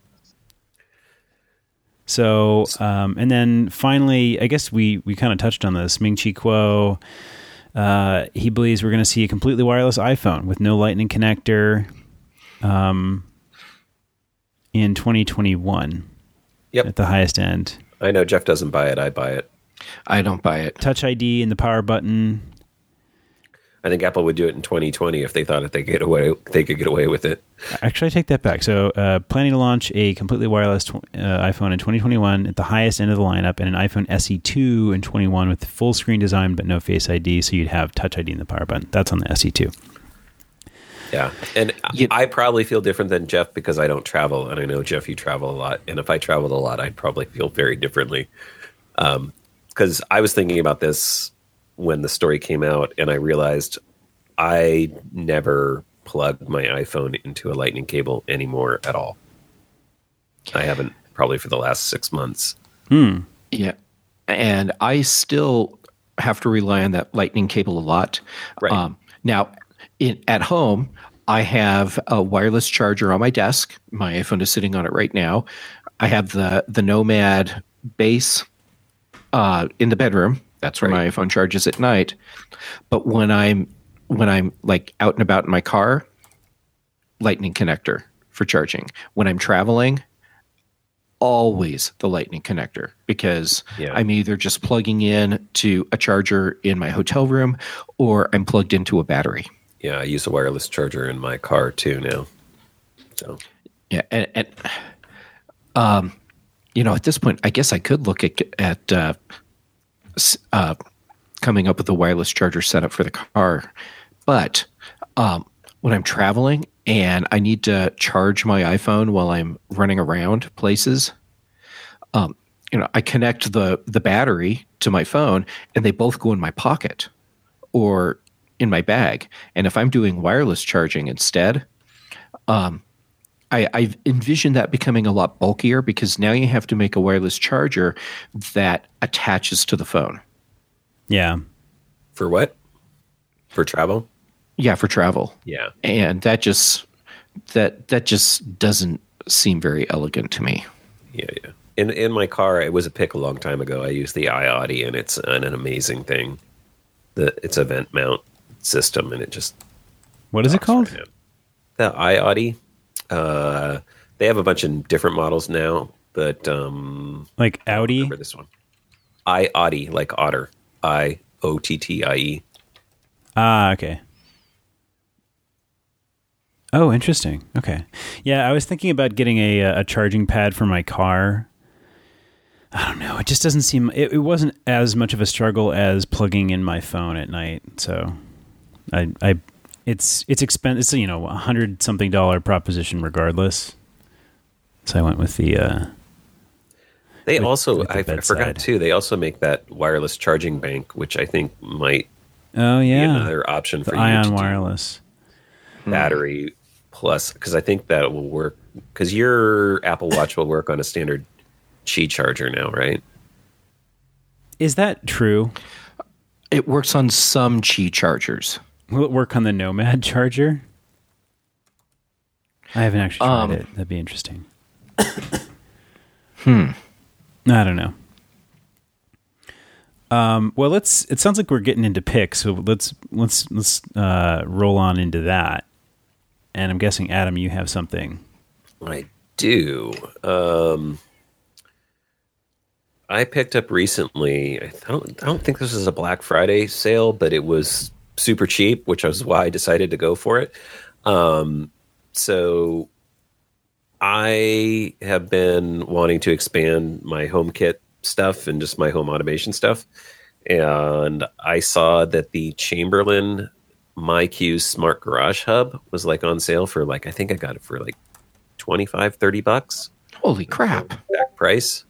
So, um, and then finally, I guess we, we kind of touched on this. Ming-Chi Kuo, uh, he believes we're going to see a completely wireless iPhone with no lightning connector um, in twenty twenty-one. Yep. At the highest end. I know Jeff doesn't buy it. I buy it. I don't buy it. Touch I D and the power button. I think Apple would do it in twenty twenty if they thought that they could get away. They could get away with it. Actually, I take that back. So, uh, planning to launch a completely wireless tw- uh, iPhone in twenty twenty-one at the highest end of the lineup, and an iPhone S E two in twenty-one with full screen design but no Face I D. So you'd have Touch I D and the power button. That's on the S E two. Yeah, and you, I probably feel different than Jeff because I don't travel, and I know Jeff, you travel a lot. And if I traveled a lot, I'd probably feel very differently. Um, because I was thinking about this when the story came out, and I realized I never plug my iPhone into a lightning cable anymore at all. I haven't probably for the last six months. Hmm. Yeah. And I still have to rely on that lightning cable a lot. Right. Um, now, in, at home, I have a wireless charger on my desk. My iPhone is sitting on it right now. I have the, the Nomad base uh, in the bedroom. That's where right. my iPhone charges at night. But when I'm when I'm like out and about in my car, lightning connector for charging. When I'm traveling, always the lightning connector, because yeah. I'm either just plugging in to a charger in my hotel room or I'm plugged into a battery. Yeah, I use a wireless charger in my car too now. So yeah, and, and um, you know, at this point, I guess I could look at at uh, uh, coming up with a wireless charger setup for the car. But um, when I'm traveling and I need to charge my iPhone while I'm running around places, um, you know, I connect the the battery to my phone, and they both go in my pocket or in my bag. And if I'm doing wireless charging instead, um, I, I've envisioned that becoming a lot bulkier because now you have to make a wireless charger that attaches to the phone. Yeah. For what? For travel? Yeah, for travel. Yeah. And that just that that just doesn't seem very elegant to me. Yeah, yeah. In in my car, it was a pick a long time ago. I used the iAudi, and it's an, an amazing thing. The it's a vent mount system, and it just what is it called? Right the iAudi. Uh, they have a bunch of different models now, but um, like Audi. Remember this one? iAudi, like otter. I O T T I E. Ah, okay. Oh, interesting. Okay. Yeah, I was thinking about getting a a charging pad for my car. I don't know. It just doesn't seem. It, it wasn't as much of a struggle as plugging in my phone at night. So, I, I, it's it's expensive. It's, you know, a hundred something dollar proposition regardless. So I went with the. Uh, they with, also, with the I, I forgot too. They also make that wireless charging bank, which I think might. Oh yeah, be another option for the you Ion to Wireless do battery plus, because I think that will work. Because your Apple Watch will work on a standard Qi charger now, right? Is that true? It works on some Qi chargers. Will it work on the Nomad charger? I haven't actually tried Um, it. That'd be interesting. Hmm. I don't know. Um, well, let's. It sounds like we're getting into picks, so let's let's let's uh, roll on into that. And I'm guessing, Adam, you have something. I do. Um, I picked up recently. I don't. I don't think this is a Black Friday sale, but it was super cheap, which is why I decided to go for it. Um, so I have been wanting to expand my HomeKit stuff and just my home automation stuff. And I saw that the Chamberlain MyQ Smart Garage Hub was like on sale for like, I think I got it for like twenty-five, thirty bucks. Holy crap. Back price.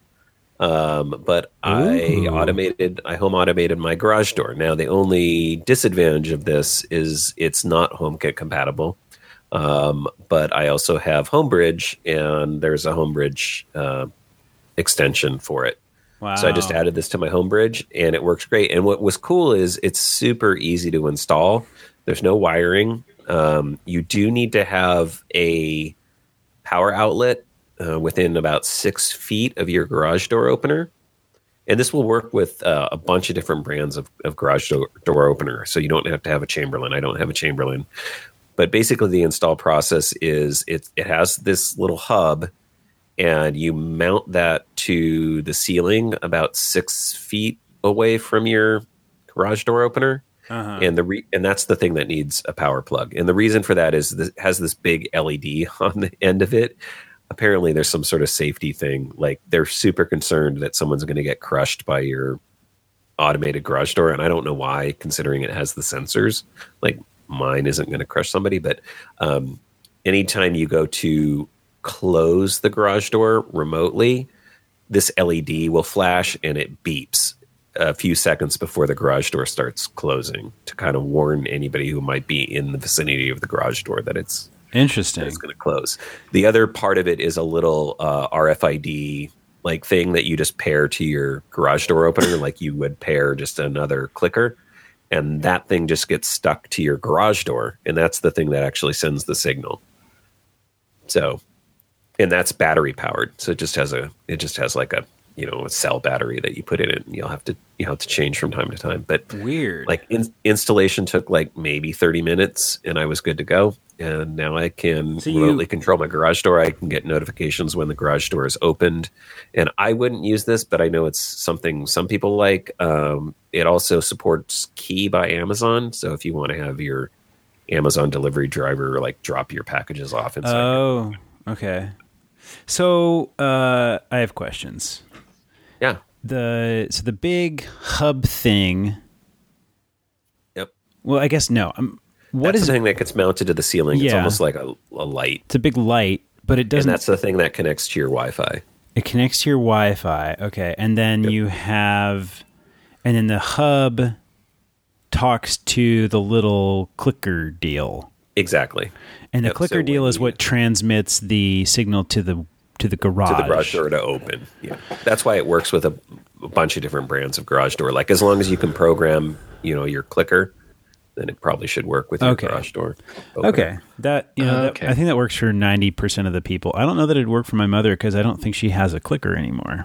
Um, but I Ooh. automated, I home automated my garage door. Now, the only disadvantage of this is it's not HomeKit compatible. Um, but I also have HomeBridge, and there's a HomeBridge uh, extension for it. Wow. So I just added this to my HomeBridge, and it works great. And what was cool is it's super easy to install. There's no wiring. Um, you do need to have a power outlet uh, within about six feet of your garage door opener. And this will work with uh, a bunch of different brands of, of garage door, door opener. So you don't have to have a Chamberlain. I don't have a Chamberlain. But basically the install process is it, it has this little hub, and you mount that to the ceiling about six feet away from your garage door opener. Uh-huh. And the re- and that's the thing that needs a power plug. And the reason for that is that it has this big L E D on the end of it. Apparently there's some sort of safety thing. Like they're super concerned that someone's going to get crushed by your automated garage door. And I don't know why, considering it has the sensors. Like mine isn't going to crush somebody. But um, anytime you go to close the garage door remotely, this L E D will flash and it beeps a few seconds before the garage door starts closing to kind of warn anybody who might be in the vicinity of the garage door that it's interesting. That it's going to close. The other part of it is a little uh, R F I D like thing that you just pair to your garage door opener, like you would pair just another clicker, and that thing just gets stuck to your garage door, and that's the thing that actually sends the signal. So, and that's battery powered, so it just has a it just has like a you know, a cell battery that you put in it, and you'll have to you have to change from time to time. But weird, like in, installation took like maybe thirty minutes, and I was good to go. And now I can so you, remotely control my garage door. I can get notifications when the garage door is opened. And I wouldn't use this, but I know it's something some people like. Um, it also supports Key by Amazon, so if you want to have your Amazon delivery driver like drop your packages off inside. Oh, okay. So uh, I have questions. Yeah. The so the big hub thing Well, I guess no. Um, what that's is the thing that gets mounted to the ceiling? It's Yeah. almost like a, a light. It's a big light, but it And doesn't. that's the thing that connects to your Wi-Fi. It connects to your Wi-Fi. Okay, and then Yep. you have, and then the hub talks to the little clicker deal. Exactly. And the Yep, clicker so deal when is you- what transmits the signal to the to the garage. to the garage door to open. Yeah, that's why it works with a, a bunch of different brands of garage door. Like as long as you can program, you know, your clicker, then it probably should work with your Okay. garage door opener. Okay, that you know, that- Okay. I think that works for ninety percent of the people. I don't know that it'd work for my mother because I don't think she has a clicker anymore.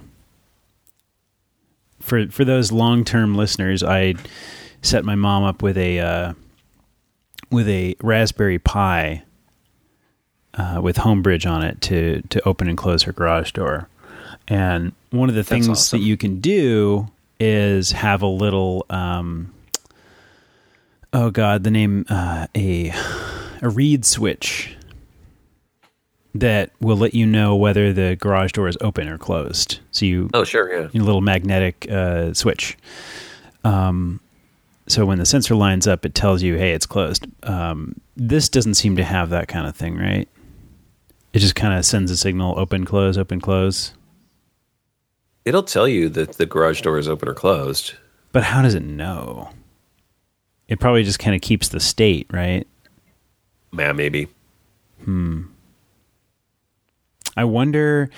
For for those long term listeners, I set my mom up with a uh, with a Raspberry Pi uh, with Homebridge on it to to open and close her garage door. And one of the things awesome. that you can do is have a little. Um, oh God, the name uh, a a reed switch that will let you know whether the garage door is open or closed. So you, Oh, sure, yeah. you know, a little magnetic uh, switch. Um, so when the sensor lines up, it tells you, hey, it's closed. Um, this doesn't seem to have that kind of thing, right? It just kind of sends a signal, open, close, open, close. It'll tell you that the garage door is open or closed. But how does it know? It probably just kind of keeps the state, right? Yeah, maybe. I wonder.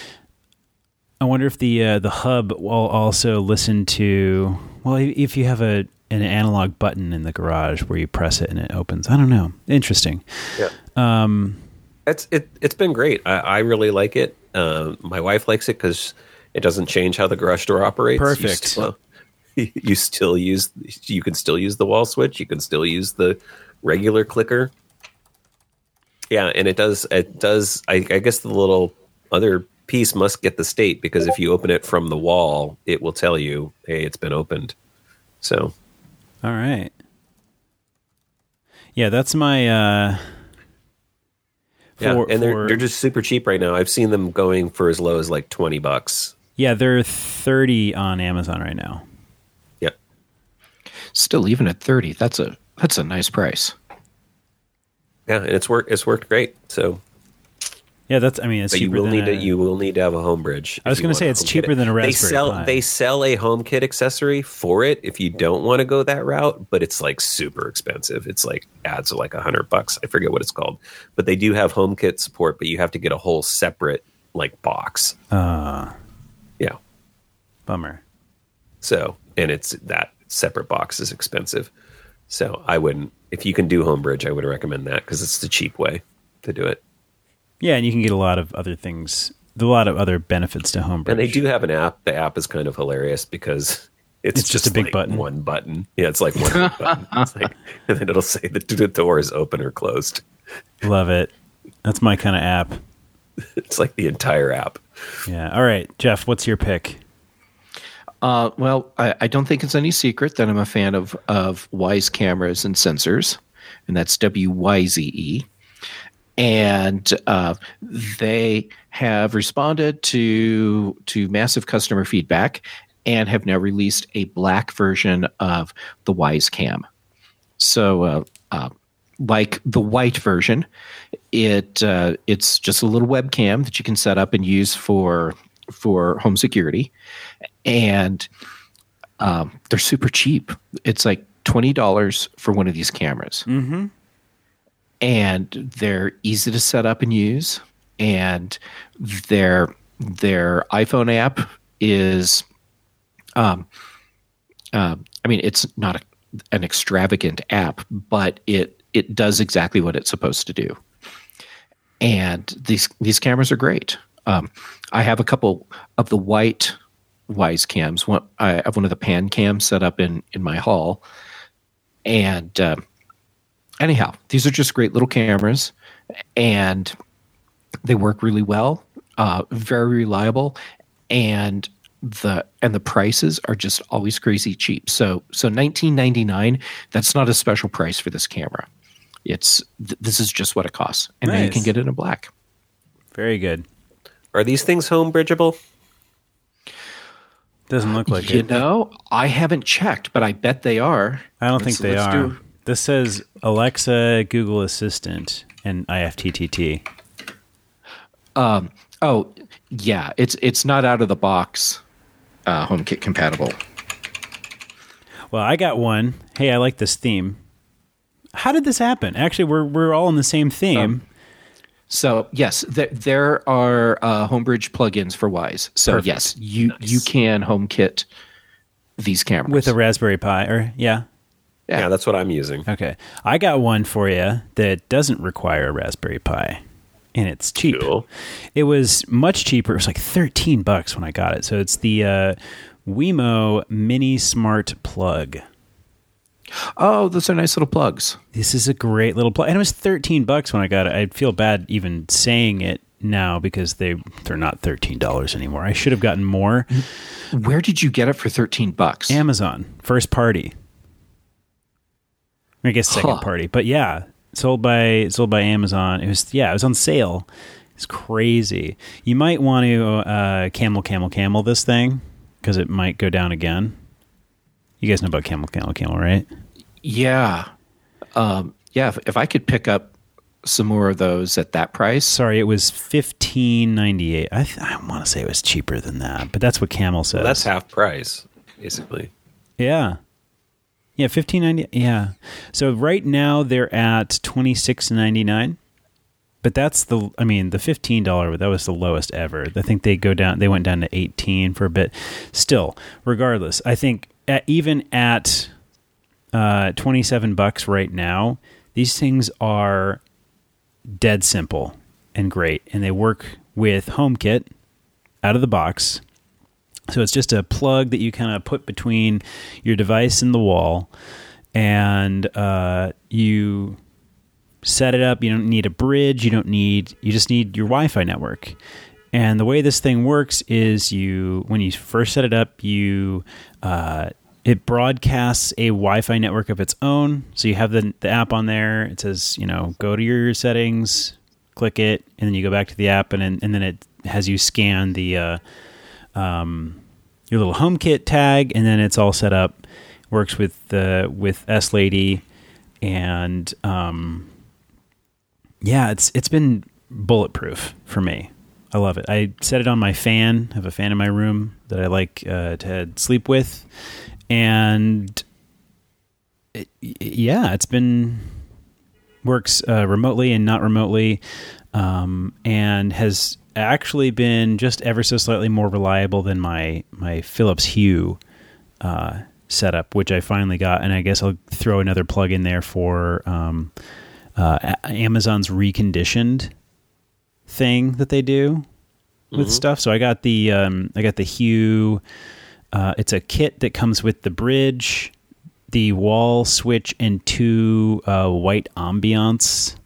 I wonder if the uh, the hub will also listen to. Well, if you have a an analog button in the garage where you press it and it opens. I don't know. Interesting. Yeah. Um, It's it. It's been great. I, I really like it. Uh, my wife likes it because it doesn't change how the garage door operates. You Perfect. still, you still use. You can still use the wall switch. You can still use the regular clicker. Yeah, and it does. It does. I, I guess the little other piece must get the state because if you open it from the wall, it will tell you, "Hey, it's been opened." So, all right. Yeah, that's my. Uh, yeah, for- and they're for- they're just super cheap right now. I've seen them going for as low as like twenty bucks. Yeah, they're thirty on Amazon right now. Yep. Still, even at thirty, that's a that's a nice price. Yeah, and it's worked. It's worked great. So, Yeah, that's. I mean, it's but you cheaper will than need a, to you will need to have a home bridge. I was if you gonna want say a it's home cheaper kit. than a They Raspberry sell Pi. they sell a HomeKit accessory for it if you don't want to go that route, but it's like super expensive. It's like ads are like a hundred bucks. I forget what it's called, but they do have HomeKit support, but you have to get a whole separate like box. Uh, Yeah. bummer. So, and it's that separate box is expensive. So I wouldn't, if you can do Homebridge, I would recommend that because it's the cheap way to do it. Yeah, and you can get a lot of other things, a lot of other benefits to Homebridge. And they do have an app. The app is kind of hilarious because it's, It's just a big like button. One button. Yeah, it's like one big button. It's like, and then it'll say the, the door is open or closed. Love it. That's my kind of app. It's like the entire app. Yeah. All right, Jeff, what's your pick? Uh, well, I, I don't think it's any secret that I'm a fan of of Wyze cameras and sensors, and that's W Y Z E. And uh, they have responded to to massive customer feedback and have now released a black version of the Wyze Cam. So, uh, uh, like the white version, it uh, it's just a little webcam that you can set up and use for for home security, and um, they're super cheap. It's like twenty dollars for one of these cameras. Mm-hmm. And they're easy to set up and use. And their their iPhone app is, um, uh, I mean, it's not a, an extravagant app, but it it does exactly what it's supposed to do. And these these cameras are great. Um, I have a couple of the white Wyze cams. One, I have one of the pan cams set up in in my hall, and uh, anyhow, these are just great little cameras, and they work really well, uh, very reliable, and the and the prices are just always crazy cheap. So so nineteen ninety-nine, that's not a special price for this camera. It's th- this is just what it costs, and now you Nice. can get it in black. Very good. Are these things home bridgeable? Doesn't look like you it. know, I haven't checked, but I bet they are. I don't Let's- think they let's are. Do, This says Alexa, Google Assistant, and I F T T T. Um. Oh, yeah. It's it's not out of the box uh, HomeKit compatible. Well, I got one. Hey, I like this theme. How did this happen? Actually, we're we're all in the same theme. Um, so yes, th- there are uh, Homebridge plugins for Wise. So Perfect. yes, you Nice. you can HomeKit these cameras With a Raspberry Pi, or yeah. Yeah. yeah, that's what I'm using. Okay. I got one for you that doesn't require a Raspberry Pi, and it's cheap. Cool. It was much cheaper. It was like thirteen bucks when I got it. So it's the uh, Wemo Mini Smart Plug. Oh, those are nice little plugs. This is a great little plug. And it was thirteen bucks when I got it. I feel bad even saying it now because they, they're not thirteen dollars anymore. I should have gotten more. Where did you get it for thirteen bucks? Amazon, first party. I guess second Huh. party, but yeah, sold by sold by Amazon. It was yeah, it was on sale. It's crazy. You might want to uh, camel, camel, camel this thing because it might go down again. You guys know about camel, camel, camel, right? Yeah. Um, yeah, if, if I could pick up some more of those at that price. Sorry, it was fifteen ninety eight. I th- I want to say it was cheaper than that, but that's what Camel says. Well, that's half price, basically. Yeah. Yeah, fifteen ninety. Yeah. So right now they're at twenty six ninety nine, but that's the. I mean, the fifteen dollar that was the lowest ever. I think they go down. They went down to eighteen for a bit. Still, regardless, I think at, even at uh, twenty seven bucks right now, these things are dead simple and great, and they work with HomeKit out of the box. So it's just a plug that you kind of put between your device and the wall, and uh, you set it up. You don't need a bridge. You don't need. You just need your Wi-Fi network. And the way this thing works is, you when you first set it up, you uh, it broadcasts a Wi-Fi network of its own. So you have the the app on there. It says, you know, go to your settings, click it, and then you go back to the app, and and then it has you scan the. Uh, Um, your little HomeKit tag, and then it's all set up. Works with the with S Lady, and um, yeah, it's it's been bulletproof for me. I love it. I set it on my fan. I have a fan in my room that I like uh, to sleep with, and it, yeah, it's been works uh, remotely and not remotely, um, and has actually been just ever so slightly more reliable than my my Philips Hue uh, setup, which I finally got, and I guess I'll throw another plug in there for um, uh, a- Amazon's reconditioned thing that they do with mm-hmm. stuff. So I got the um, I got the Hue. Uh, it's a kit that comes with the bridge, the wall switch, and two uh, white ambiance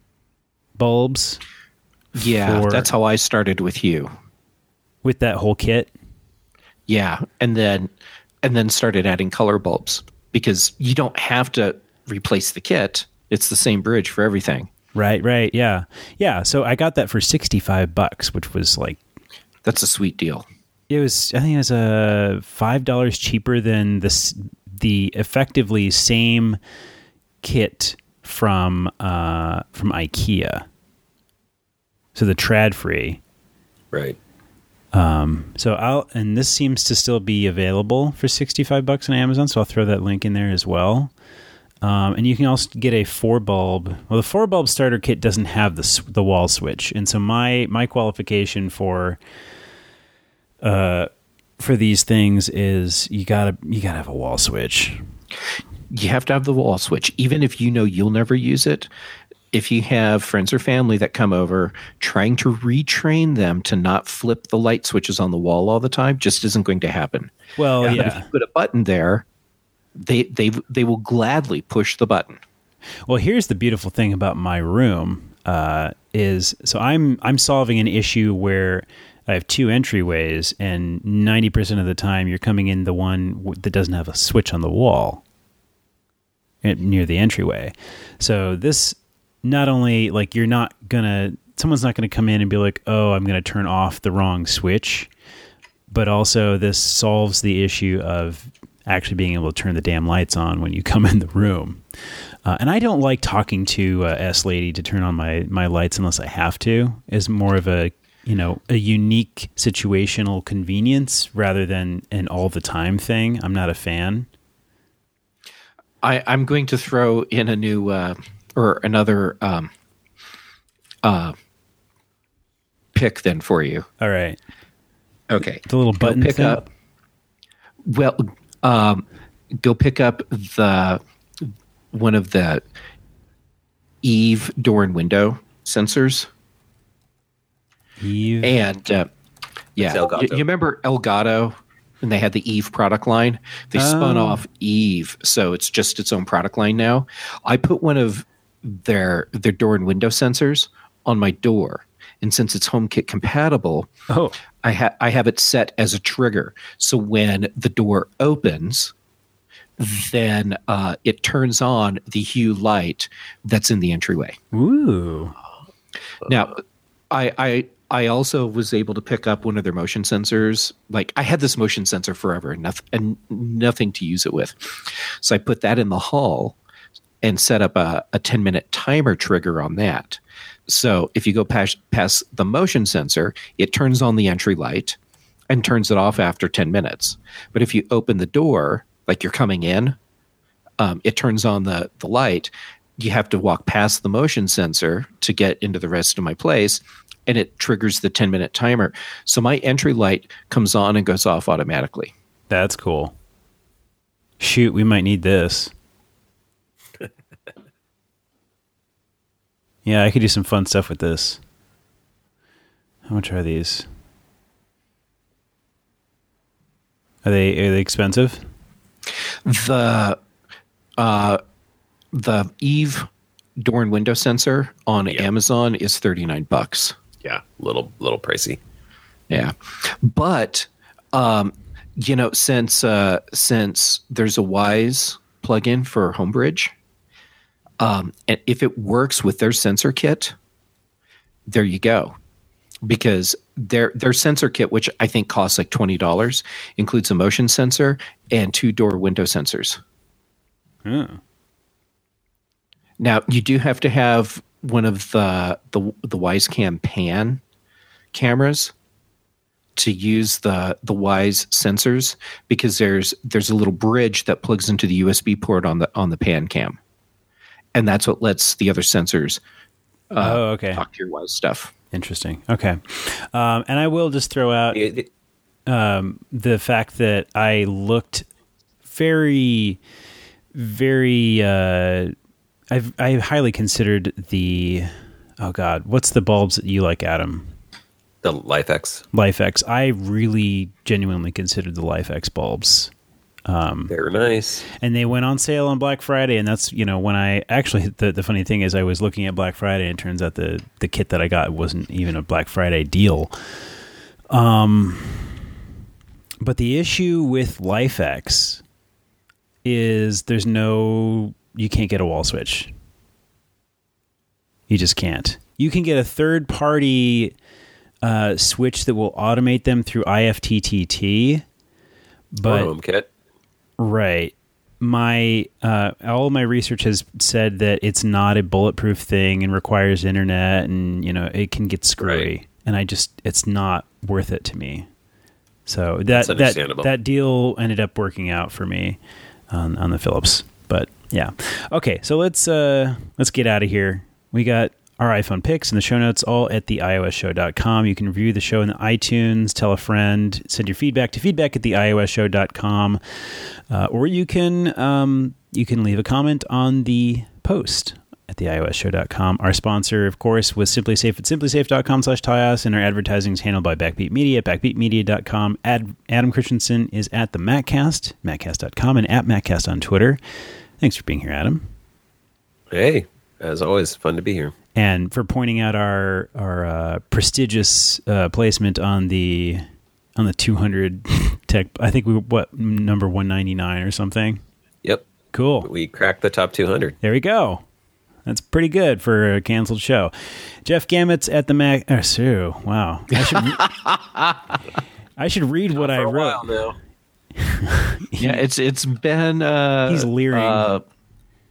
bulbs. Yeah, for, that's how I started with you. With that whole kit? Yeah, and then and then started adding color bulbs because you don't have to replace the kit. It's the same bridge for everything. Right, right, yeah. Yeah, so I got that for sixty-five bucks, which was like... That's a sweet deal. It was, I think it was uh, five dollars cheaper than this, the effectively same kit from uh, from IKEA. So the trad free. Right. Um, so I'll, and this seems to still be available for sixty-five bucks on Amazon. So I'll throw that link in there as well. Um, and you can also get a four bulb. Well, the four bulb starter kit doesn't have the the wall switch. And so my, my qualification for, uh, for these things is you gotta, you gotta have a wall switch. You have to have the wall switch, even if you know you'll never use it. If you have friends or family that come over, trying to retrain them to not flip the light switches on the wall all the time just isn't going to happen. Well, yeah. But if you put a button there, they they they will gladly push the button. Well, here's the beautiful thing about my room uh, is so I'm I'm solving an issue where I have two entryways, and ninety percent of the time you're coming in the one that doesn't have a switch on the wall near the entryway. So this. Not only like you're not gonna, someone's not gonna come in and be like, oh, I'm gonna turn off the wrong switch, but also this solves the issue of actually being able to turn the damn lights on when you come in the room. Uh, and I don't like talking to uh, S Lady to turn on my, my lights unless I have to. Is more of a, you know, a unique situational convenience rather than an all the time thing. I'm not a fan. I, I'm going to throw in a new uh, or another um, uh, pick then for you. All right. Okay. The little button go pick thing? up. Well, um, go pick up the one of the Eve door and window sensors. Eve. And uh, yeah, you, you remember Elgato? And they had the Eve product line. They oh. spun off Eve, so it's just its own product line now. I put one of their their door and window sensors on my door, and since it's HomeKit compatible, oh. I ha- I have it set as a trigger. So when the door opens, then uh, it turns on the Hue light that's in the entryway. Ooh! Now, I I. I also was able to pick up one of their motion sensors. Like I had this motion sensor forever and nothing, and nothing to use it with. So I put that in the hall and set up a, a ten minute timer trigger on that. So if you go past, past the motion sensor, it turns on the entry light and turns it off after ten minutes. But if you open the door, like you're coming in, um, it turns on the, the light. You have to walk past the motion sensor to get into the rest of my place. And it triggers the ten minute timer. So my entry light comes on and goes off automatically. That's cool. Shoot, we might need this. Yeah, I could do some fun stuff with this. How much are these? Are they are they expensive? The uh, the Eve door and window sensor on yeah. Amazon is thirty-nine bucks. Yeah, little little pricey. Yeah, but um, you know, since uh, since there's a Wyze plugin for Homebridge, um, and if it works with their sensor kit, there you go. Because their their sensor kit, which I think costs like twenty dollars, includes a motion sensor and two door window sensors. Hmm. Now you do have to have one of the the the WyzeCam Pan cameras to use the the Wyze sensors, because there's there's a little bridge that plugs into the U S B port on the on the Pan cam, and that's what lets the other sensors uh, oh, okay. talk to your Wyze stuff. Interesting. Okay, um, and I will just throw out um, the fact that I looked very, very. Uh, I've I highly considered the, oh God, what's the bulbs that you like, Adam? The LifeX. LifeX. I really genuinely considered the LifeX bulbs. Um, They're nice. And they went on sale on Black Friday, and that's, you know, when I actually, the, the funny thing is I was looking at Black Friday, and it turns out the, the kit that I got wasn't even a Black Friday deal. Um, but the issue with LifeX is there's no... You can't get a wall switch. You just can't. You can get a third-party uh, switch that will automate them through I F T T T. But HomeKit. Right. My uh, all of my research has said that it's not a bulletproof thing and requires internet, and you know it can get screwy. Right. And I just it's not worth it to me. So that that that deal ended up working out for me on, on the Philips. But yeah. Okay, so let's uh, let's get out of here. We got our iPhone picks in the show notes, all at the i o s show dot com. You can review the show in the iTunes, tell a friend, send your feedback to feedback at the i o s show dot com, uh, or you can um, you can leave a comment on the post at the i o s show dot com. Our sponsor, of course, was SimpliSafe at simplysafe dot com slash Tyos, and our advertising is handled by Backbeat Media at backbeat media dot com. Ad, Adam Christensen is at the Maccast, maccast dot com, and at Maccast on Twitter. Thanks for being here, Adam. Hey, as always, fun to be here. And for pointing out our our uh, prestigious uh, placement on the on the two hundred tech. I think we were, what, number one ninety-nine or something. Yep. Cool. We cracked the top two hundred. There we go. That's pretty good for a canceled show. Jeff Gammett's at the Mac. Oh, Sue. Wow. I should. Re- I should read what for I a wrote. While now. Yeah, it's it's been uh, he's leering. Uh,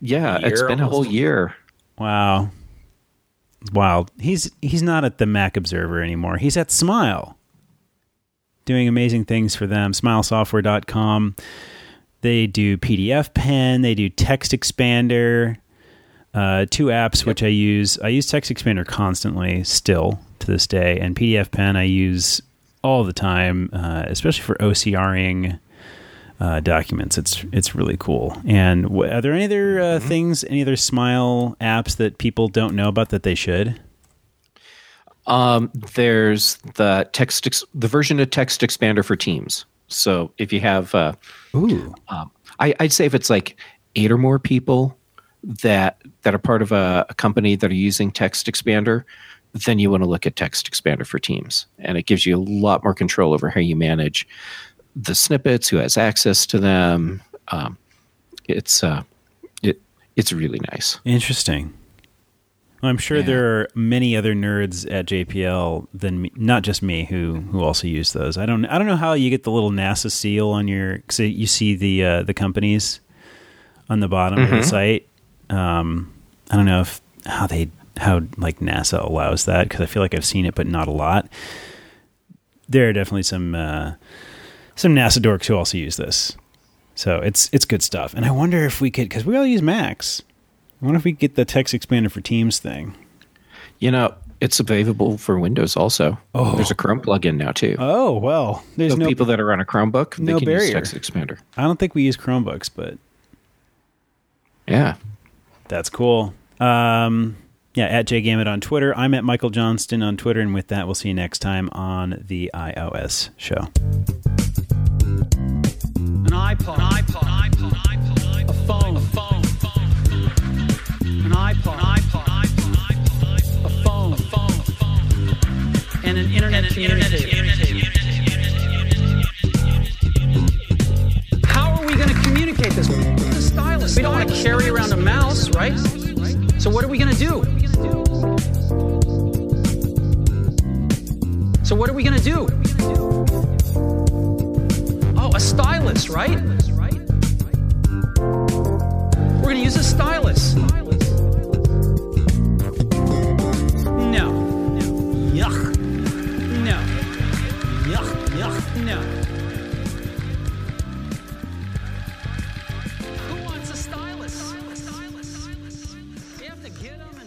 Yeah, A year it's been a whole almost? year. Wow. Wow. He's he's not at the Mac Observer anymore. He's at Smile, doing amazing things for them. smile software dot com. They do P D F Pen. They do Text Expander. Uh, two apps yep. which I use. I use Text Expander constantly, still to this day, and P D F Pen I use all the time, uh, especially for OCRing uh, documents. It's it's really cool. And w- are there any other uh, mm-hmm. things, any other Smile apps that people don't know about that they should? Um, there's the text, ex- the version of Text Expander for Teams. So if you have, uh, Ooh, um, I, I'd say if it's like eight or more people that that are part of a, a company that are using Text Expander, then you want to look at Text Expander for Teams, and it gives you a lot more control over how you manage the snippets, who has access to them. Um, it's uh, it it's really nice. Interesting. Well, I'm sure Yeah. there are many other nerds at J P L than me, not just me, who who also use those. I don't I don't know how you get the little NASA seal on your, because you see the uh, the companies on the bottom Mm-hmm. of the site. Um, I don't know if how they how like NASA allows that, because I feel like I've seen it, but not a lot. There are definitely some uh, some NASA dorks who also use this, so it's it's good stuff. And I wonder if we could, because we all use Macs. I wonder if we could get the Text Expander for Teams thing. You know, it's available for Windows also. Oh. There's a Chrome plugin now too. Oh well, there's so no people that are on a Chromebook, they no can barrier. use Text Expander. I don't think we use Chromebooks, but Yeah. that's cool. Um, yeah, at JGamut on Twitter. I'm at Michael Johnston on Twitter, and with that, we'll see you next time on the iOS show. An iPod, an iPod, an iPod, an iPod, a phone, a phone, an iPod, an iPod, a phone, a phone, a phone, and an internet communicator. How are we going to communicate this? The stylus. We don't want to carry around a mouse, right? So what are we going to do? So what are we going to do? Oh, a stylus, right? We're going to use a stylus. No. Yuck. No. Yuck, yuck, no. Who wants a stylus? You have to get them.